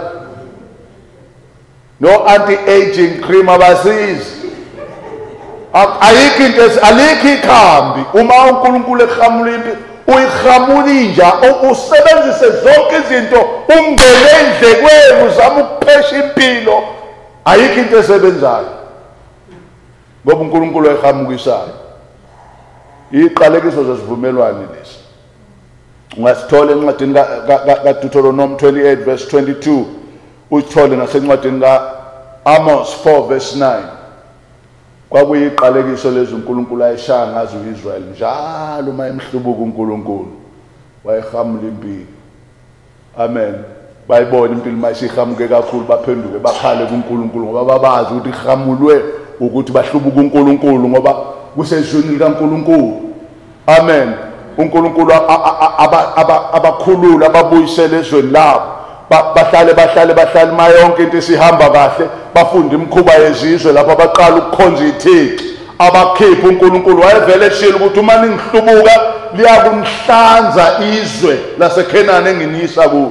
No anti-aging cream abasizi. Ayikho into, alikho ikhambi. Uma uNkulunkulu ehamula impilo, uyihamula inja, usebenzise zonke izinto, ungene endlekweni uzama ukuphesha impilo, ayikho into esebenzayo. Ngoba uNkulunkulu ehamukisayo. Iqalekiso zesivumelwano lesi ungasithola encwadini kaDuteronomy 28 verse 22, uthole nasencwadini kaAmos 4 verse 9. Kwakuyiqalekiso lezi uNkulunkulu ayeshaya ngazo uIsrael njalo uma emhlubuka uNkulunkulu wayehamula impilo. Amen. Bayibona impilo mayisihamuke kakhulu, baphenduke bakhale kuNkulunkulu ngoba babazi ukuthi ihamulwe ukuthi bahlubuka uNkulunkulu ngoba kusezweni likaNkulunkulu. Amen. uNkulunkulu abakhulula ababuyisele ezweni labo, bahlale ma yonke into isihamba kahle, bafunda imikhuba yezizwe lapho baqala ukukhonza iThixo, abakhipha uNkulunkulu. Wayevele eshilo ukuthi uma ningihlubuka liyakunhlanza izwe laseKhenani enginiyisa kulo.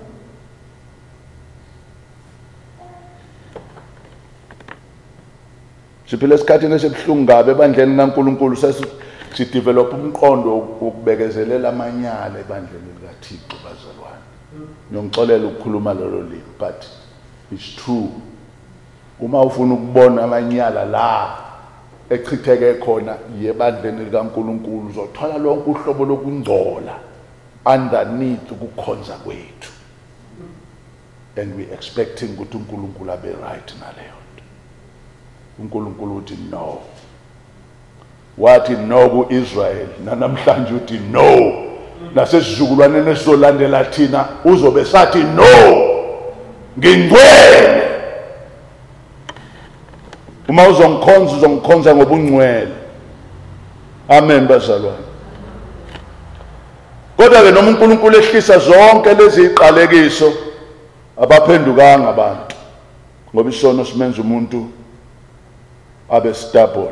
Siphila esikhathini esibuhlungu ngabe ebandleni kaNkulunkulu, sidevelop umqondo wokubekezelela amanyala ebandleni likaThixo bazalwane. Ngiyongixolela ukukhuluma lolo limi, but it's true. Uma ufuna ukubona amanyala la echitheke khona yebandleni likaNkulunkulu, uzothola lonke uhlobo lokungcola underneath ukukhonza kwethu, and we expecting ukuthi uNkulunkulu abe right naleyo. uNkulunkulu uthi no. Wathi no ku-Israel, nanamhlanje uthi no nasesizukulwaneni esizolandela thina uzobe sathi no ngingcwele. Uma uzongikhonza ngobungcwele. Amen bazalwane. Kodwa ke noma uNkulunkulu ehlisa zonke lezi iqalekiso abaphendukanga abantu ngoba isono simenza umuntu abe stubborn.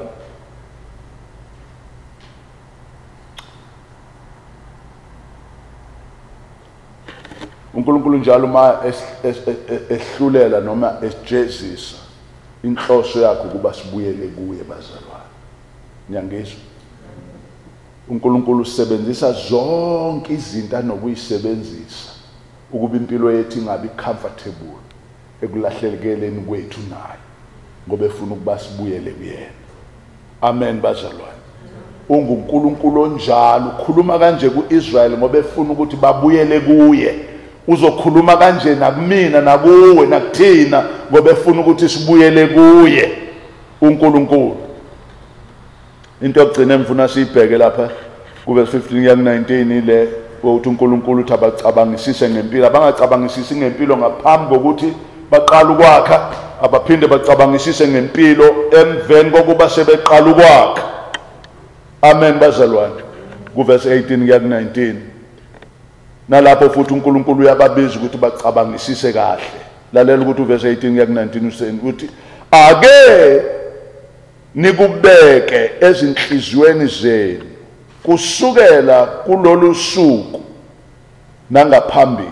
uNkulunkulu njalo uma ehlulela noma esijezisa inhloso yakhe kuba sibuyele kuye bazalwane. Nyangizwe uNkulunkulu usebenzisa zonke izinto anokuyisebenzisa ukuba impilo yethu ingabi comfortable ekulahlelekeleni kwethu naye ngoba efuna ukuba sibuyele kuyena. Amen bazalwane. UNkulunkulu onjalo ukhuluma kanje kuIsrael ngoba efuna ukuthi babuyele kuye. Uzokhuluma kanje nakumina nakuwe nakuthina ngoba efuna ukuthi sibuyele kuye uNkulunkulu. Into yokugcina emfuna siyibheke lapha kuverse 15 ya 19 ile ukuthi uNkulunkulu uthi abacabangisise ngempilo, abangacabangisisi ngempilo ngaphambi kokuthi baqala ukwakha, abaphinde bacabangisise ngempilo emveni kokuba sebeqala ukwakha. Amen bazalwane. Kuverse 18 ya 19 nalapho futhi uNkulunkulu uyababiza ukuthi bacabangisise kahle. Lalela ukuthi uverse 18 ya 19 useni ukuthi ake nikubeke ezinhliziyweni zenu kusukela kulolu suku nangaphambili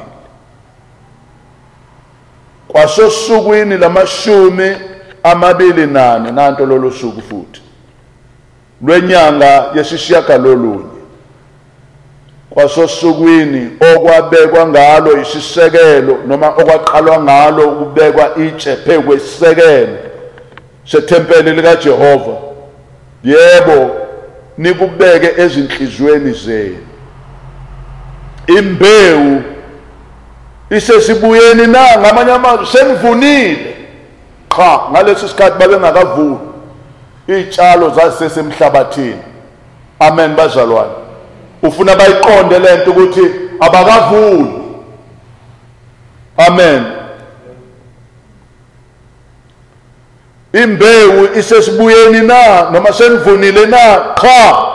kwasosukwini lamashumi 24 nanto lolu suku futhi lwenyanga yesishiyagalolunye kwasosukwini okwabekwa ngalo isisekelo noma okwaqalwa ngalo ukubekwa itshe phezu kwesisekelo sethempeli likaJehova. Yebo nikubeke ezinhliziyweni zenu. Imbewu isesibuyeni na ngamanye amazwi senivunile. Cha ngalesi sikhathi babengakavuni. Izitshalo zazisesemhlabathini. Amen bazalwane. Ufuna bayiqonde lento ukuthi abakavuni. Amen. Imbewu isesibuyeni na noma senivunile na? Cha.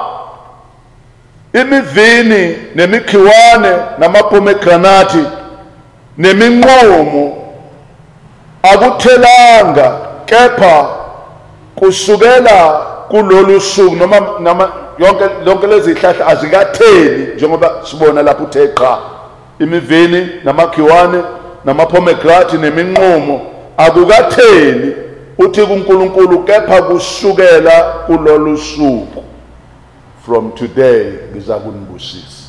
Imivini nemikhiwane namapomegranate neminqumo akuthelanga kepha kusukela kulolu suku noma yonke lezi zihlahla azikatheli njengoba sibona lapho uthe qha. Imivini namakhiwane namapomegranate neminqumo akukatheli uthi kuNkulunkulu kepha kusukela kulolu suku. From today ngizakunibusisa.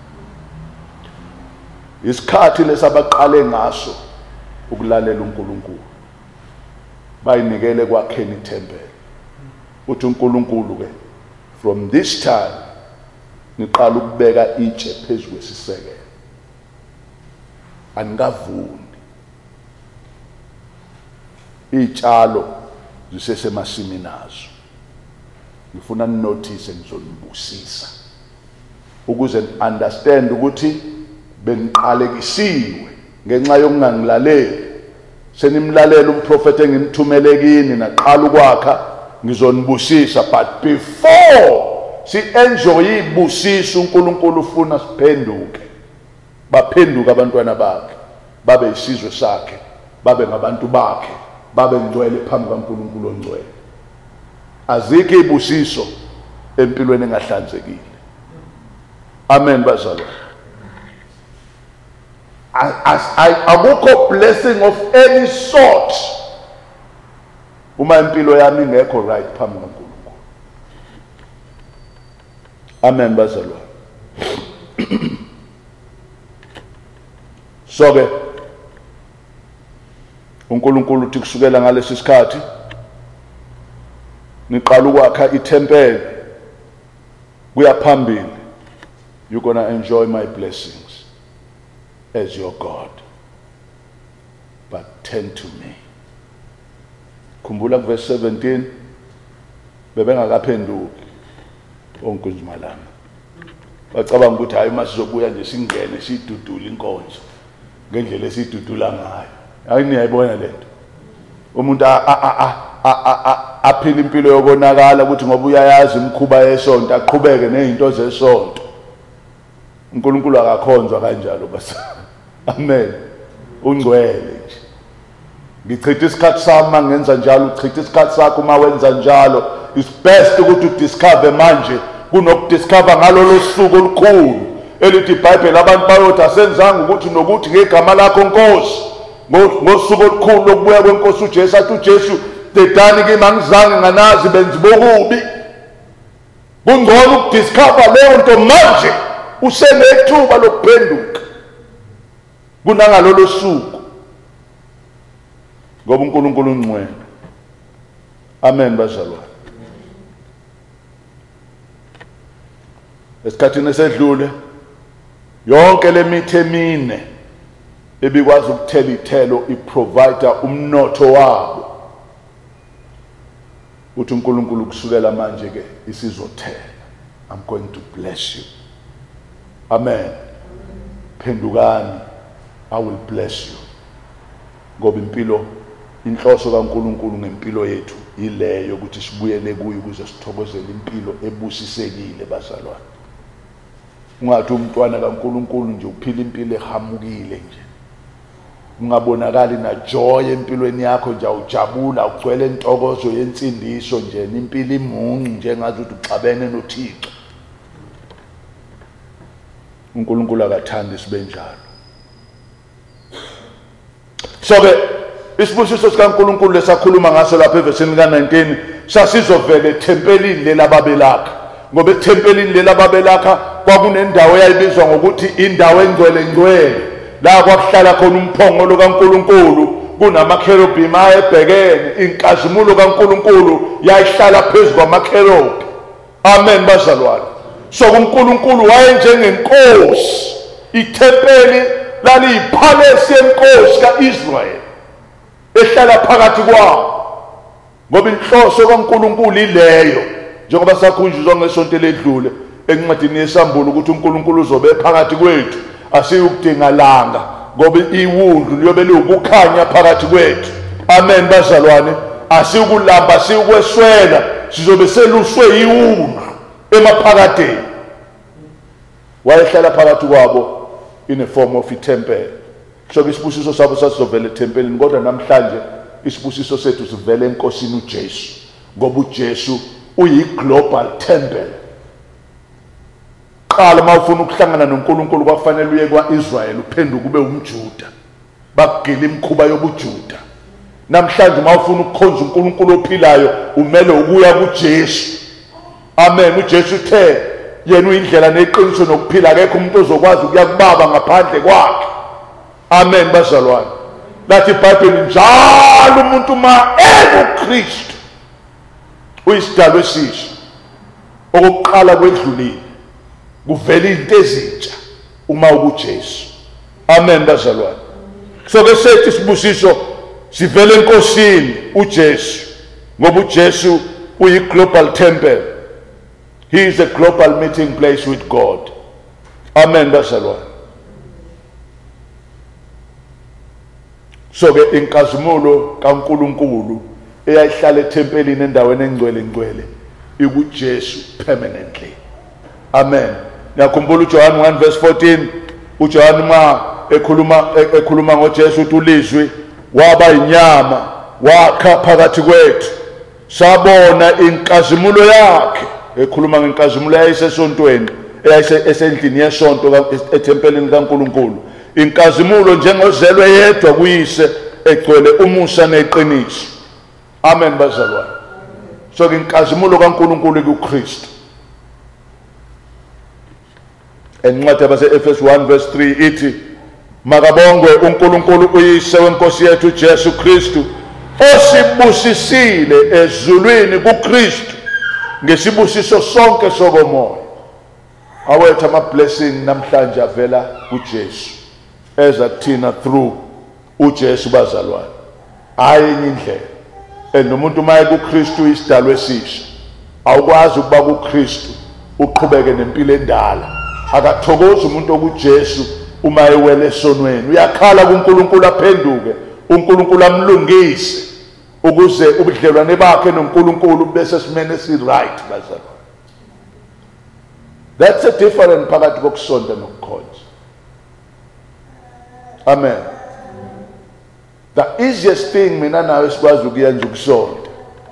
Isikhathi lesabaqale ngaso ukulalela uNkulunkulu. Bayinikele kwakheni ithempeli. Uthi uNkulunkulu ke from this time ngiqala ukubeka itshe phezulu kwesisekelo. Angavuni. Izitshalo zisesemasimini nazo. Ngifuna ninotice ngizonibusisa ukuze understand ukuthi bengiqalekisiwe ngenxa yokungangilaleli. Senimlalela umprofeti engimthumele kini naqala ukwakha ngizonibusisa, but before si enjoy ibusiso uNkulunkulu ufuna siphenduke. Baphenduka abantwana bakhe, babe isizwe sakhe, babe ngabantu bakhe, babe ngcwele phambi kaNkulunkulu ongcwele. Azikho ibusiso empilweni engahlanzekile. Amen bazalwane. Akukho blessing of any sort uma impilo yami ingekho right phambi kaNkulunkulu. Amen bazalwane. So ke uNkulunkulu uthi kusukela ngalesi sikhathi niqala ukwakha ithempeli kuya phambili, you're going to enjoy my blessings as your God, but turn to me. Khumbula verse 17 bebengakaphenduki onkunzimalanga bacabanga ukuthi hayi masizobuya nje singene sidudule inkonzo ngendlela esidudula ngayo. Hayi niyayibona lento. Umuntu aphila impilo yokonakala ukuthi ngoba uyayazi imikhuba yesonto aqhubeke nezinto zesonto. uNkulunkulu akakhonzwa kanjalo basa. Amen. Ungcwele nje. Ngichitha isikhathi sami mangenza njalo, uchitha isikhathi sakho uma wenza njalo. It's best ukuthi udiscover manje kunokudiscover ngalolu suku olukhulu elithi iBhayibheli abantu bayothi asenzanga ukuthi nokuthi ngegama lakho Nkosi. Ngosuku olukhulu lokubuya kweNkosi uJesu athi uJesu dedani kimi angizange nganazi benzi bokubi. Kungcono ukudiscover leyo nto manje usenethuba lokuphenduka kunangalolo suku ngoba uNkulunkulu ungcwele. Amen bazalwane. Esikhathini esedlule yonke lemithe emine ebikwazi ukuthela ithelo iprovider umnotho wabo uthi uNkulunkulu kusukela manje ke isizothela. I'm going to bless you. Amen. Phendukani, I will bless you. Ngoba impilo inhloso kaNkulunkulu ngempilo yethu ileyo ukuthi sibuyele kuye ukuze sithokozele impilo ebusisekile bazalwane. Ungathi umntwana kaNkulunkulu nje uphila impilo ehamukile nje. Ungabonakali na joy empilweni yakho nje ujabula ugcwele intokozo yensindiso nje impilo imuncu nje ngathi uxabene noThixo. uNkulunkulu akathandi sibe njalo. So ke isibusiso sikaNkulunkulu lesakhuluma ngaso lapha evesini ka19 sasizovela eThempelini lelababelakha. Ngoba eThempelini lelababelakha kwakunendawo eyayibizwa ngokuthi indawo engcwele ngcwele la kwakuhlala khona umphongolo kaNkulunkulu kunamakherubim ayebhekene inkazimulo kaNkulunkulu yayihlala phezulu kwamakherubim. Amen bazalwane. So uNkulunkulu wayenjengenkosi. iThempeli laliyiphalesi yenkosi kaIsrael ehlala phakathi kwabo. Ngoba inhloso kaNkulunkulu ileyo njengoba sakhunjuzwa ngesonto ledlule encwadini yesambulo ukuthi uNkulunkulu uzobe phakathi kwethu asiyukudinga langa ngoba iwundlu liyobe liwukukhanya phakathi kwethu. Amen bazalwane. Asiyukulamba siyukweswela sizobe seluswe iwundlu emaphakadeni. Wayehlala phakathi kwabo in a form of iThempeli. So isibusiso sabo sasizovela eThempelini kodwa namhlanje isibusiso sethu sivela enkosini uJesu ngoba uJesu uyi-global temple. Qala mawufuna ukuhlangana noNkulunkulu kwafanele uye kwaIsrael uphenduke ube umJuda bakugila imikhuba yobuJuda. Namhlanje mawufuna ukukhonza uNkulunkulu ophilayo umele ukuya kuJesu. Amen. uJesu uthe yena uyindlela neqiniso nokuphila akekho umuntu ozokwazi ukuya kuBaba ngaphandle kwakhe. Amen bazalwane. Lathi iBhayibheli njalo umuntu ma ekuKristu uyisidalwa esisha. Okokuqala kwedlulile kuvela izinto ezintsha uma ukuJesu. Amen bazalwane. So ke sethi sibusiso sivela enkosini uJesu ngoba uJesu uyi-global temple. He is a global meeting place with God. Amen bazalwane. So ke inkazimulo kaNkulunkulu eyayihlala eThempelini endaweni engcwele ngcwele ikuJesu permanently. Amen. Ngiyakhumbula uJohn 1:14 uJohn ma ekhuluma ngoJesu uthi ulizwi waba inyama wakha phakathi kwethu sabona inkazimulo yakhe. Ekhuluma ngenkazimulo eyayisesontweni eyayisendlini yesonto eThempelini kaNkulunkulu. Inkazimulo njengozelwe yedwa kuyise egcwele umusa neqiniso. Amen bazalwane. So inkazimulo kaNkulunkulu kuKristu. Encwadi yabaseEfesu 1:3 ithi makabongwe uNkulunkulu uyise wenkosi yethu Jesu Kristu osibusisile ezulwini kuKristu ngesibusiso sonke sokomoya. Awethu ama-blessing namhlanje avela kuJesu eza kuthina through uJesu bazalwane. Hayi enye indlela. And umuntu maye kuKristu isidalwa esisha awukwazi ukuba kuKristu uqhubeke nempilo endala akathokoza umuntu okuJesu uma ewele esonweni. Uyakhala kuNkulunkulu aphenduke, uNkulunkulu amlungise ukuze ubudlelwane bakhe noNkulunkulu bese simene right bazalwane. That's a different phakathi kokusonta nokukhonza. Amen. The easiest thing mina nawe sikwazi ukuyenza ukusonta.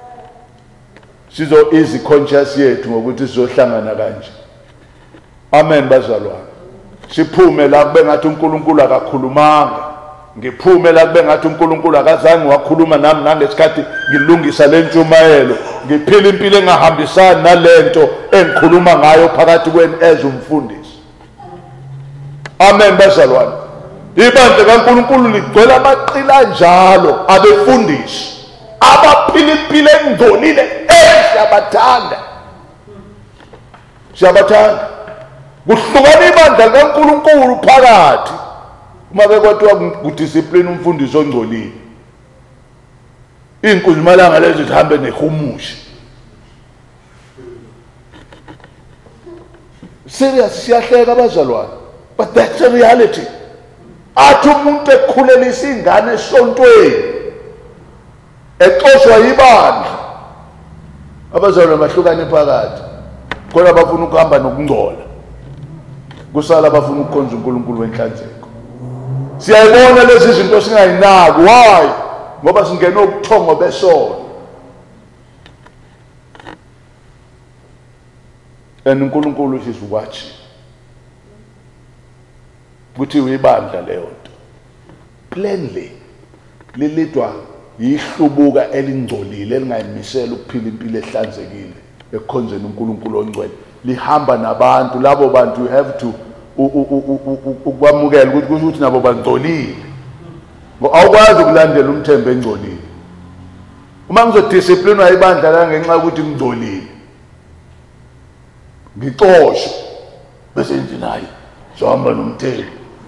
Sizo easy conscious yethu ngokuthi sizohlangana kanje. Amen bazalwane. Siphume la kube ngathi uNkulunkulu akakhulumanga. Ngiphume la kube ngathi uNkulunkulu akazange wakhuluma nami nangesikhathi ngilungisa lentshumayelo. Ngiphila impilo engahambisani nalento engikhuluma ngayo phakathi kweni ezumfundisi. Amen bazalwane. Ibandla kaNkulunkulu ligcwele amaqila njalo abefundisi abaphila impilo engcolile siyabathanda. Siyabathanda. Kuhlukana ibandla kaNkulunkulu phakathi uma bekwathiwa kudiscipline umfundisi ongcolile. Inkuzimalanga lezi zihambe nehumushi. Serious siyahleka abazalwane, but that's a reality. Athi umuntu ekhulelisa ingane esontweni exoshwa ibandla. Abazalwane bahlukane phakathi. Khona abafuna ukuhamba nokungcola, kusala abafuna ukukhonza uNkulunkulu wenhlanzeko. Siyayibona lezi zinto singayinaki. Why? Ngoba singena ubuthongo besono. And uNkulunkulu is watching. Kuthiwa ibandla leyo nto plainly lilidwa yihlubuka elingcolile elingayimisela ukuphila impilo ehlanzekile ekukhonzeni uNkulunkulu ongcwele. Lihamba nabantu, labo bantu you have to ukwamukela ukuthi kusho ukuthi nabo bangcolile. Ngoba awukwazi ukulandela umthembu engcolile. Uma ngizodisciplinwa ibandla la ngenxa ukuthi ngingcolile, ngixoshwe bese nje naye zohamba nomthembu.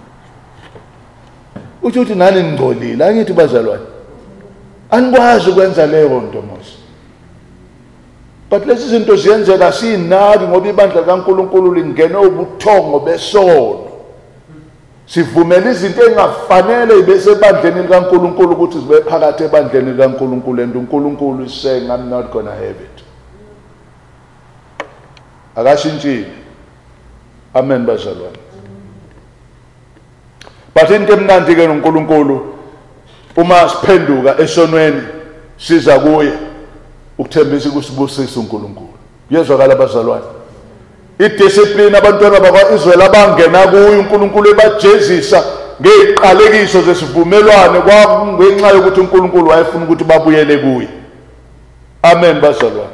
Uthi uthi nani ngingcolile, angithi bazalwane. Anikwazi ukwenza leyo nto mos. But lezi zinto ziyenzeka sinaki ngoba ibandla kaNkulunkulu lingene ubuthongo besono. Sivumela izinto engafanele ibese ebandleni likaNkulunkulu ukuthi zibe phakathi ebandleni likaNkulunkulu, and uNkulunkulu is saying I'm not going to have it. Akashintshile. Amen bazalwane. But into emnandi ke noNkulunkulu uma siphenduka esonweni siza kuye ukuthembisa ukusibusisa uNkulunkulu. Yezwakala bazalwane. Idiscipline abantwana bakwaIsrael abangena kuyo uNkulunkulu ebajezisa ngeziqalekiso zesivumelwano kwangenxa yokuthi uNkulunkulu wayefuna ukuthi babuyele kuye. Amen bazalwane.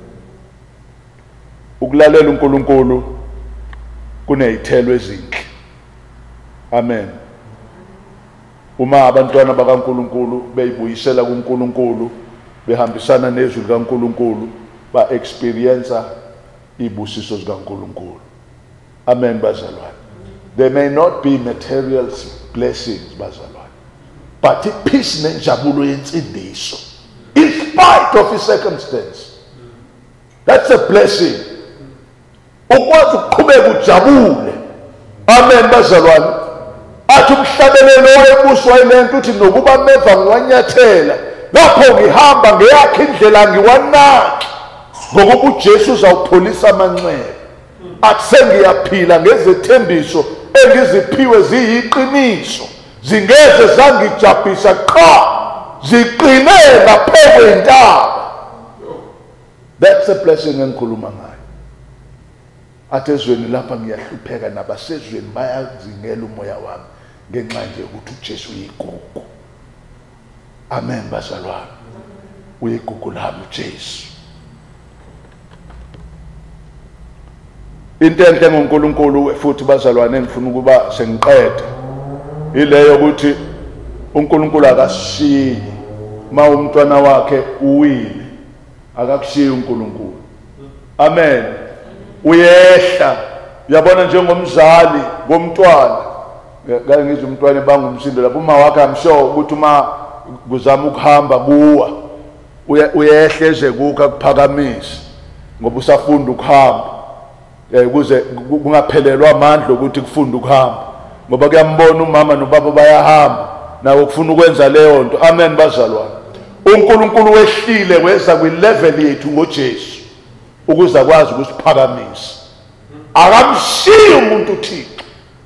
Ukulalela uNkulunkulu kunezithelo ezinhle. Amen. Uma abantwana bakaNkulunkulu beyibuyisela kuNkulunkulu behambisana nezwi likaNkulunkulu ba experience ibusiso zikaNkulunkulu. Amen bazalwane. There may not be material blessings bazalwane, but peace nenjabulo yensindiso in spite of the circumstance. That's a blessing. Ukwazi ukuqhubeka ujabule. Amen bazalwane. Athi umhlabelelo webuswa ilento uthi nokuba meva ngiwanyathela lapho ngihamba ngeyakhe indlela ngiwanaki ngokuba uJesu uzawupholisa amanxeba. Athi sengiyaphila ngezethembiso engiziphiwe ziyiqiniso, zingeze zangijabhisa qha, ziqine ngaphezu kwentaba. That's a blessing engikhuluma ngayo. Athi ezweni lapha ngiyahlupheka nabasezweni bayazingela umoya wami ngenxa nje ukuthi uJesu uyigugu. Amen bazalwane. Uyigugu lami uJesu. Into enhle ngoNkulunkulu futhi bazalwane engifuna ukuba sengiqede ileyo ukuthi uNkulunkulu akashiyi ma umntwana wakhe uwile, akakushiyi uNkulunkulu. Amen. Uyehla, uyabona njengomzali womntwana. Ngeke ngize umntwana bangumsindo lapho uma wakhe amsho ukuthi uma kuzama ukuhamba kuwa uyehle eze kuka kuphakamisa ngoba usafunda ukuhamba. ukuze kungaphelelwa amandla ukuthi kufunda ukuhamba, ngoba kuyambona umama nobaba bayahamba nawe kufuna ukwenza leyo nto. Amen bazalwane. uNkulunkulu wehlile weza kwi-level yethu ngoJesu ukuze akwazi ukusiphakamisa, akamshiyi umuntu uThixo.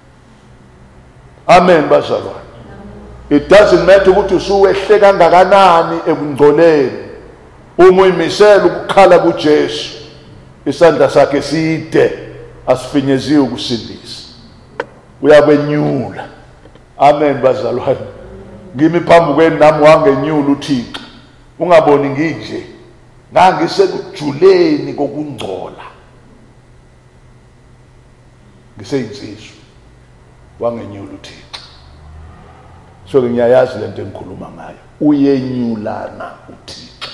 Amen bazalwane. It doesn't matter ukuthi usuwehle kangakanani ekungcoleni, uma uyimisela ukukhala kuJesu isandla sakhe side asifinyeziwe ukusindisa, uyakwenyula. Amen bazalwane. Ngimi phambi kwenu nami wangenyula uThixo, ungaboni nginje ngangisekujuleni kokungcola, ngiseyinsizwa, wangenyula uThixo. So ngiyayazi lento engikhuluma ngayo, uyenyulana uThixo.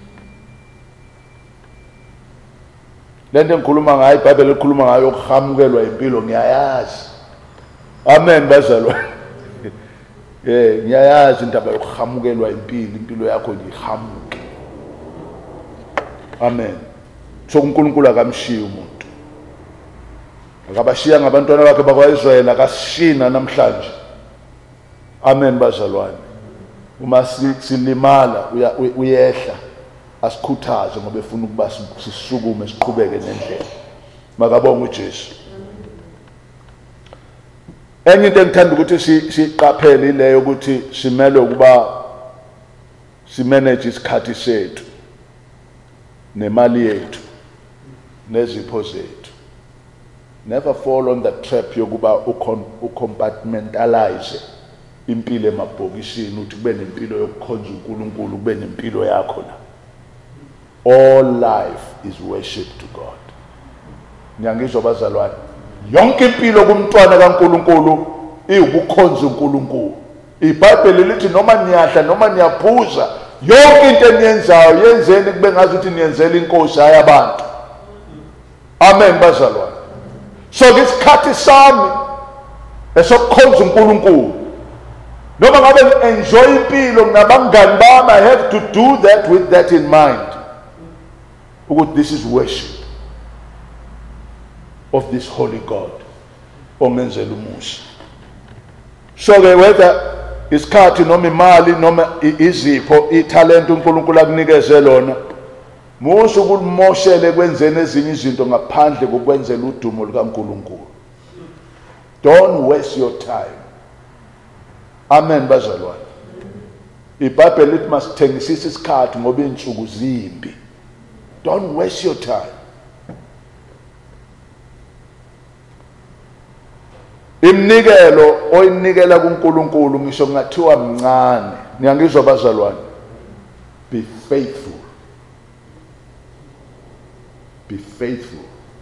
Lento engikhuluma ngayo iBhayibheli likhuluma ngayo ukuhamukelwa impilo, ngiyayazi. Amen bazalwane. Ngiyayazi indaba yokuhamukelwa impilo yakho ngihamuke. Amen. So uNkulunkulu akamshiya umuntu, akabashiya ngabantwana bakhe bakwaIsrayeli, akasishina namhlanje. Amen bazalwane. Uma silimala uyehla asikhuthaze ngoba efuna ukuba sisukume siqhubeke nendlela. Makabonge uJesu. Enye into engithanda ukuthi siqaphele ileyo ukuthi simele ukuba simanage isikhathi sethu nemali yethu nezipho zethu. Never fall on the trap yokuba ucompartmentalize impilo emabhokisini uthi kube nempilo yokukhonza uNkulunkulu, kube nempilo yakho la. All life is worship to God. Ngiyangizwa bazalwane, yonke impilo kumntwana kaNkulunkulu iwukukhonza uNkulunkulu. iBhayibheli lithi noma niyahla noma niyaphuza, yonke into eniyenzayo yenzeni kube ngazi ukuthi niyenzela inkosi hayi abantu. Amen bazalwane. So ngesikhathi sami esokukhonza uNkulunkulu, noma ngabe enjoy impilo nabangani bami, I have to do that with that in mind. Ukuthi this is worship of this holy God ongenzela umusa. So ke whether isikhathi noma imali noma izipho ithalente uNkulunkulu akunikeze lona, musu kulimoshele kwenzeni ezinye izinto ngaphandle kokwenzela udumo lukaNkulunkulu. Don't waste your time. Amen bazalwane. iBhayibheli lithi masithengisise isikhathi ngoba insuku zimbi. Don't waste your time. Imnikelo oyinikela kuNkulunkulu ngisho ngathiwa mncane. Niyangizwa bazalwane? Be faithful. Be faithful.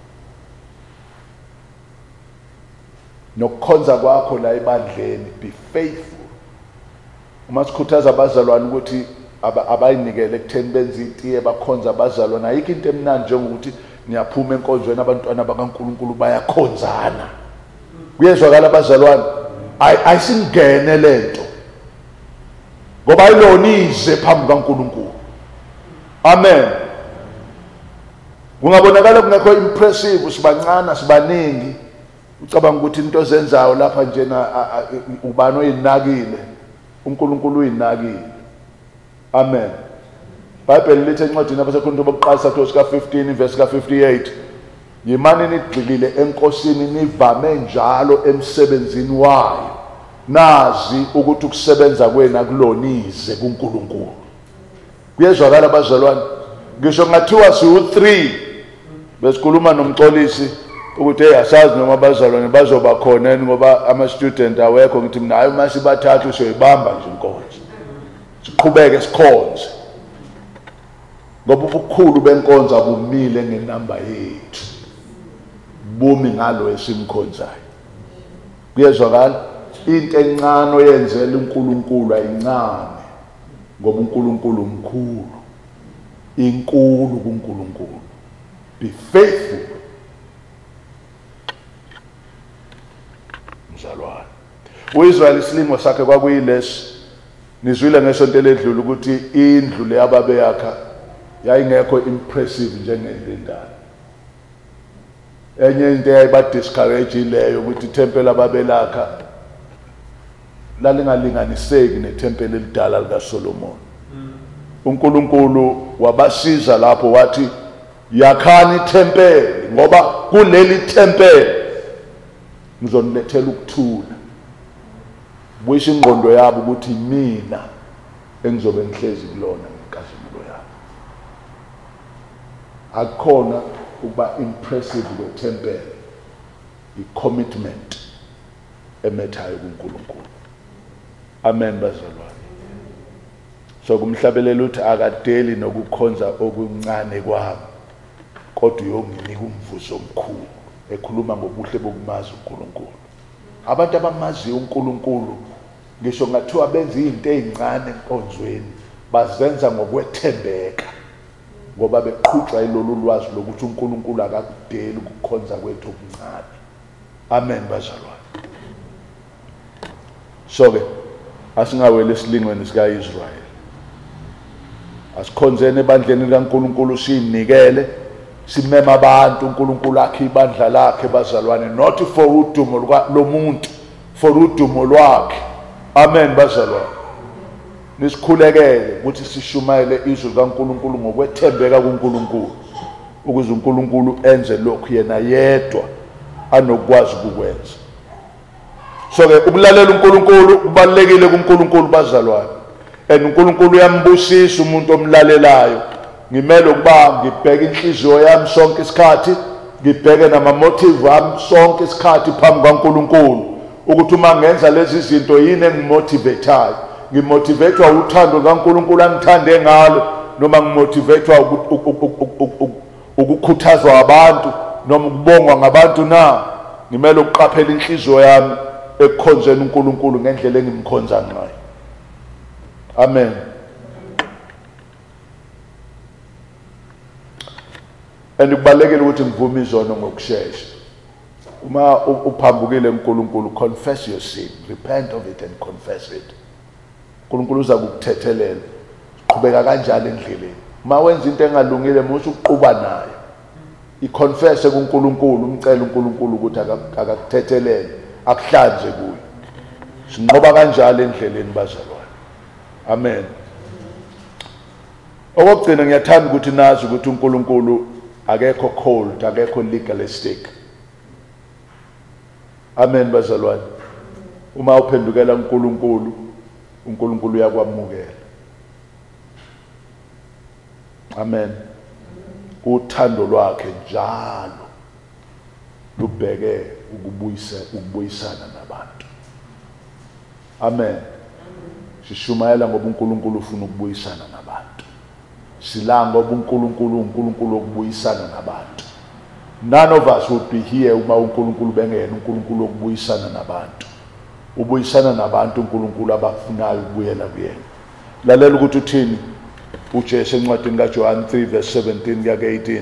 Nokukhonza kwakho la ebandleni, be faithful. Uma sikhuthaza abazalwane ukuthi abayinikele ekutheni benze itiye bakhonza abazalwane, ayikho into emnandi njengokuthi niyaphuma enkonzweni abantwana bakaNkulunkulu bayakhonzana. Kuyezwakala abazalwane, ayisingene lento ngoba ayilona ize phambi kaNkulunkulu. Amen. Kungabonakala kungekho impressive, sibancane sibaningi, ucabanga ukuthi into zenzayo lapha njena ubani oyinakile, uNkulunkulu uyinakile. Amen. iBhayibheli lithi encwadini yabaseKorinte bokuqala isathu sika 15 verse ka 58, yimani nigxilile enkosini nivame njalo emsebenzini wayo, nazi ukuthi ukusebenza kwenu akulonize kuNkulunkulu. Kuyezwakala abazalwane, ngisho ngathiwa siwu3 besikhuluma nomxolisi ukuthi asazi noma abazalwane bazoba khona ngoba ama-student awekho. Ngithi mina hayi uma sibathathu siyoyibamba nje inkonzo, siqhubeke sikhonze ngoba ubukhulu benkonzo abumile ngenamba yethu, bumi ngalo esimkhonzayo. Kuyezwakala, into encane oyenzela uNkulunkulu ayincane ngoba uNkulunkulu mkhulu, inkulu kuNkulunkulu. Be faithful mzalwane. uIsrael isilimo sakhe kwakuyilesi, nizwile ngesonto eledlule ukuthi indlu le ababeyakha yayingekho impressive njengendlu endala. enye into eyayibadiscourage leyo ukuthi ithempeli ababelakha lalingalinganiseki nethempeli elidala likaSolomon. uNkulunkulu wabasiza lapho wathi yakhani ithempeli ngoba kuleli thempeli ngizonilethela ukuthula, buyisa ingqondo yabo ukuthi mina engizobe ngihlezi kulona ngenkazimulo yabo. Akukhona ukuba impressive kwethempeli, i-commitment emethayo kuNkulunkulu. Amen bazalwane. So kumhlabelela uthi akadeli nokukhonza okuncane kwami, kodwa uyonginika umvuzo omkhulu. Ekhuluma ngobuhle bokumazi uNkulunkulu. Abantu abamaziyo uNkulunkulu ngisho ngathiwa benza izinto ezincane enkonzweni bazenza ngokwethembeka, ngoba beqhutshwa yilolu lwazi lokuthi uNkulunkulu akakudeli ukukhonza kwethu okuncane. Amen bazalwane. So ke asingawele esilingweni sika-Israyeli, asikhonzeni ebandleni likaNkulunkulu, sinikele, simema abantu, uNkulunkulu akhe ibandla lakhe bazalwane, not for udumo lomuntu, for udumo lwakhe. Amen bazalwane. Nisikhulekele ukuthi sishumayele izwi likaNkulunkulu ngokwethembeka kuNkulunkulu, ukuze uNkulunkulu enze lokhu yena yedwa anokwazi ukukwenza. So ke ukulalela uNkulunkulu kubalekile kuNkulunkulu bazalwane, and uNkulunkulu uyambusisa umuntu omlalelayo. Ngimele ukuba ngibheke inhliziyo yami sonke isikhathi, ngibheke namamotive ami sonke isikhathi phambi kaNkulunkulu, ukuthi uma ngenza lezi zinto yini engimotivateayo. Ngimotivatewa uthando kaNkulunkulu angithande ngalo, noma ngimotivatewa ukukhuthazwa abantu noma ukubongwa ngabantu na? Ngimele ukuqaphela inhliziyo yami ekukhonzeni uNkulunkulu ngendlela engimkhonza ngayo. Amen. Kubalekile ukuthi ngivume izono ngokusheshsha. Uma uphambukile uNkulunkulu, confess your sin, repent of it and confess it. uNkulunkulu uza kukuthethelela. Qhubeka kanjalo endleleni. Uma wenza into engalungile musu uquba nayo, iconfesse kuNkulunkulu, umcela uNkulunkulu ukuthi akakuthethelele, akuhlanze kuyo. Sinqoba kanjalo endleleni bazalwane. Amen. Okugcina ngiyathanda ukuthi nazi ukuthi uNkulunkulu akekho cold, akekho legalistic. Amen bazalwane. Uma uphendukela uNkulunkulu, uNkulunkulu uyakwamukela. Amen. Uthando lwakhe njalo lubheke ukubuyisana nabantu. Amen. Sishumayela ngoba uNkulunkulu ufuna ukubuyisana nabantu. Silanga ngoba uNkulunkulu ukubuyisana nabantu. None of us would be here uma uNkulunkulu bengena uNkulunkulu ukubuyisana nabantu. Ubuyisana nabantu uNkulunkulu abafunayo ukubuyela kuyena. Lalela ukuthi uthini uJesu encwadini kaJohn 3:17-18.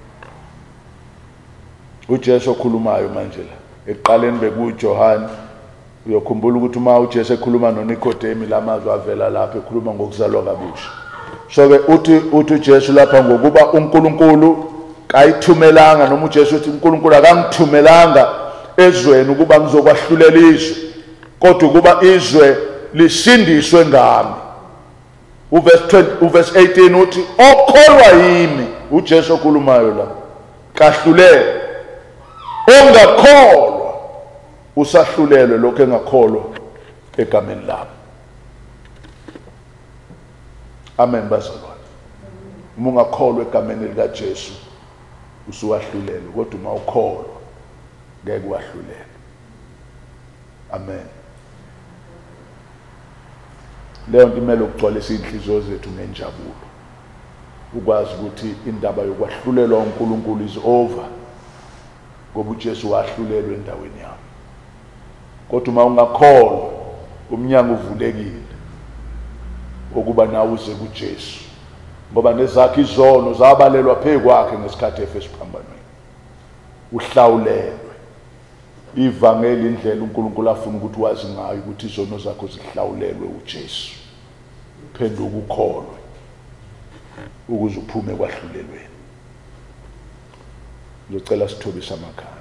uJesu okhulumayo manje la. Eqaleni bekuJohn, uyokhumbula ukuthi uma uJesu ekhuluma noNikodemi lamazwi avela lapha ekhuluma ngokuzalwa kabusha. So ke uthi uJesu lapha ngokuba uNkulunkulu kayithumelanga, noma uJesu uthi uNkulunkulu akangithumelanga ezweni ukuba ngizokwahlulela izwe, kodwa ukuba izwe lisindiswe ngami. Uverse 18 uthi okholwa yimi, uJesu okhulumayo la, kahlulele. Ongakholwa usahlulelwe lokho engakholwa egameni lami. Amen bazalwane. Uma ungakholwa egameni likaJesu usuwahlulelwe, kodwa uma ukholwa ngeke wahlulelwe. Amen. Leyo nto imele ukugcwalisa inhliziyo zethu ngenjabulo, ukwazi ukuthi indaba yokwahlulelwa uNkulunkulu is over, ngoba uJesu wahlulelwe endaweni yami. Kodwa uma ungakholwa, umnyango uvulekile ukuba nawe uze kuJesu, ngoba nezakhe izono zabalelwa phezu kwakhe ngesikhathi efesiphambanweni. Uhlawulelwe. Ivangeli indlela uNkulunkulu afuna ukuthi wazi ngayo ukuthi izono zakho zihlawulelwe uJesu. Phenduka ukholwe ukuze uphume kwahlulelweni. ngicela sithobise amakhanda.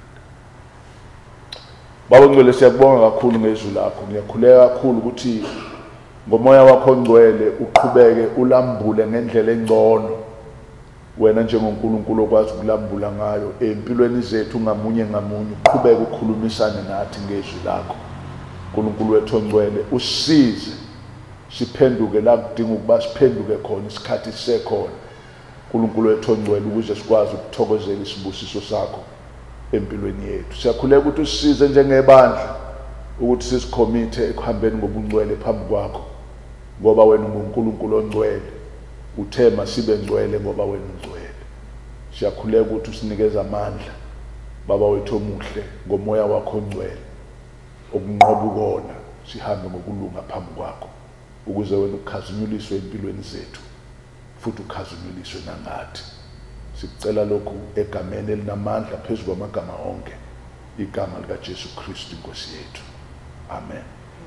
Baba ngcwele, siyakubonga kakhulu ngezwi lakho. Ngiyakhuleka kakhulu ukuthi ngomoya wakho ongcwele uqhubeke ulambule ngendlela engcono wena njengoNkulunkulu okwazi ukulambula ngayo empilweni zethu ngamunye ngamunye. Uqhubeke ukhulumisane nathi ngezwi lakho. uNkulunkulu wethu ongcwele, usize siphenduke la kudinga ukuba siphenduke khona isikhathi sisekhona. uNkulunkulu wethu ongcwele, ukuze sikwazi ukuthokozela isibusiso sakho empilweni yethu. Siyakhuleka ukuthi usisize njengebandla ukuthi sisikhomithe ekuhambeni ngobungcwele phambi kwakho, ngoba wena unguNkulunkulu ongcwele. Uthema sibe ngcwele ngoba wena ungcwele. Siyakhuleka ukuthi usinikeze amandla Baba wethu omuhle ngomoya wakho ongcwele, okunqoba ukona sihambe ngokulunga phambi kwakho, ukuze wena ukhazinyuliswe empilweni zethu futhi ukhazinyuliswe nangathi. Sicela lokhu egameni elinamandla phezu kwamagama onke, igama likaJesu Kristu Nkosi yethu. Amen.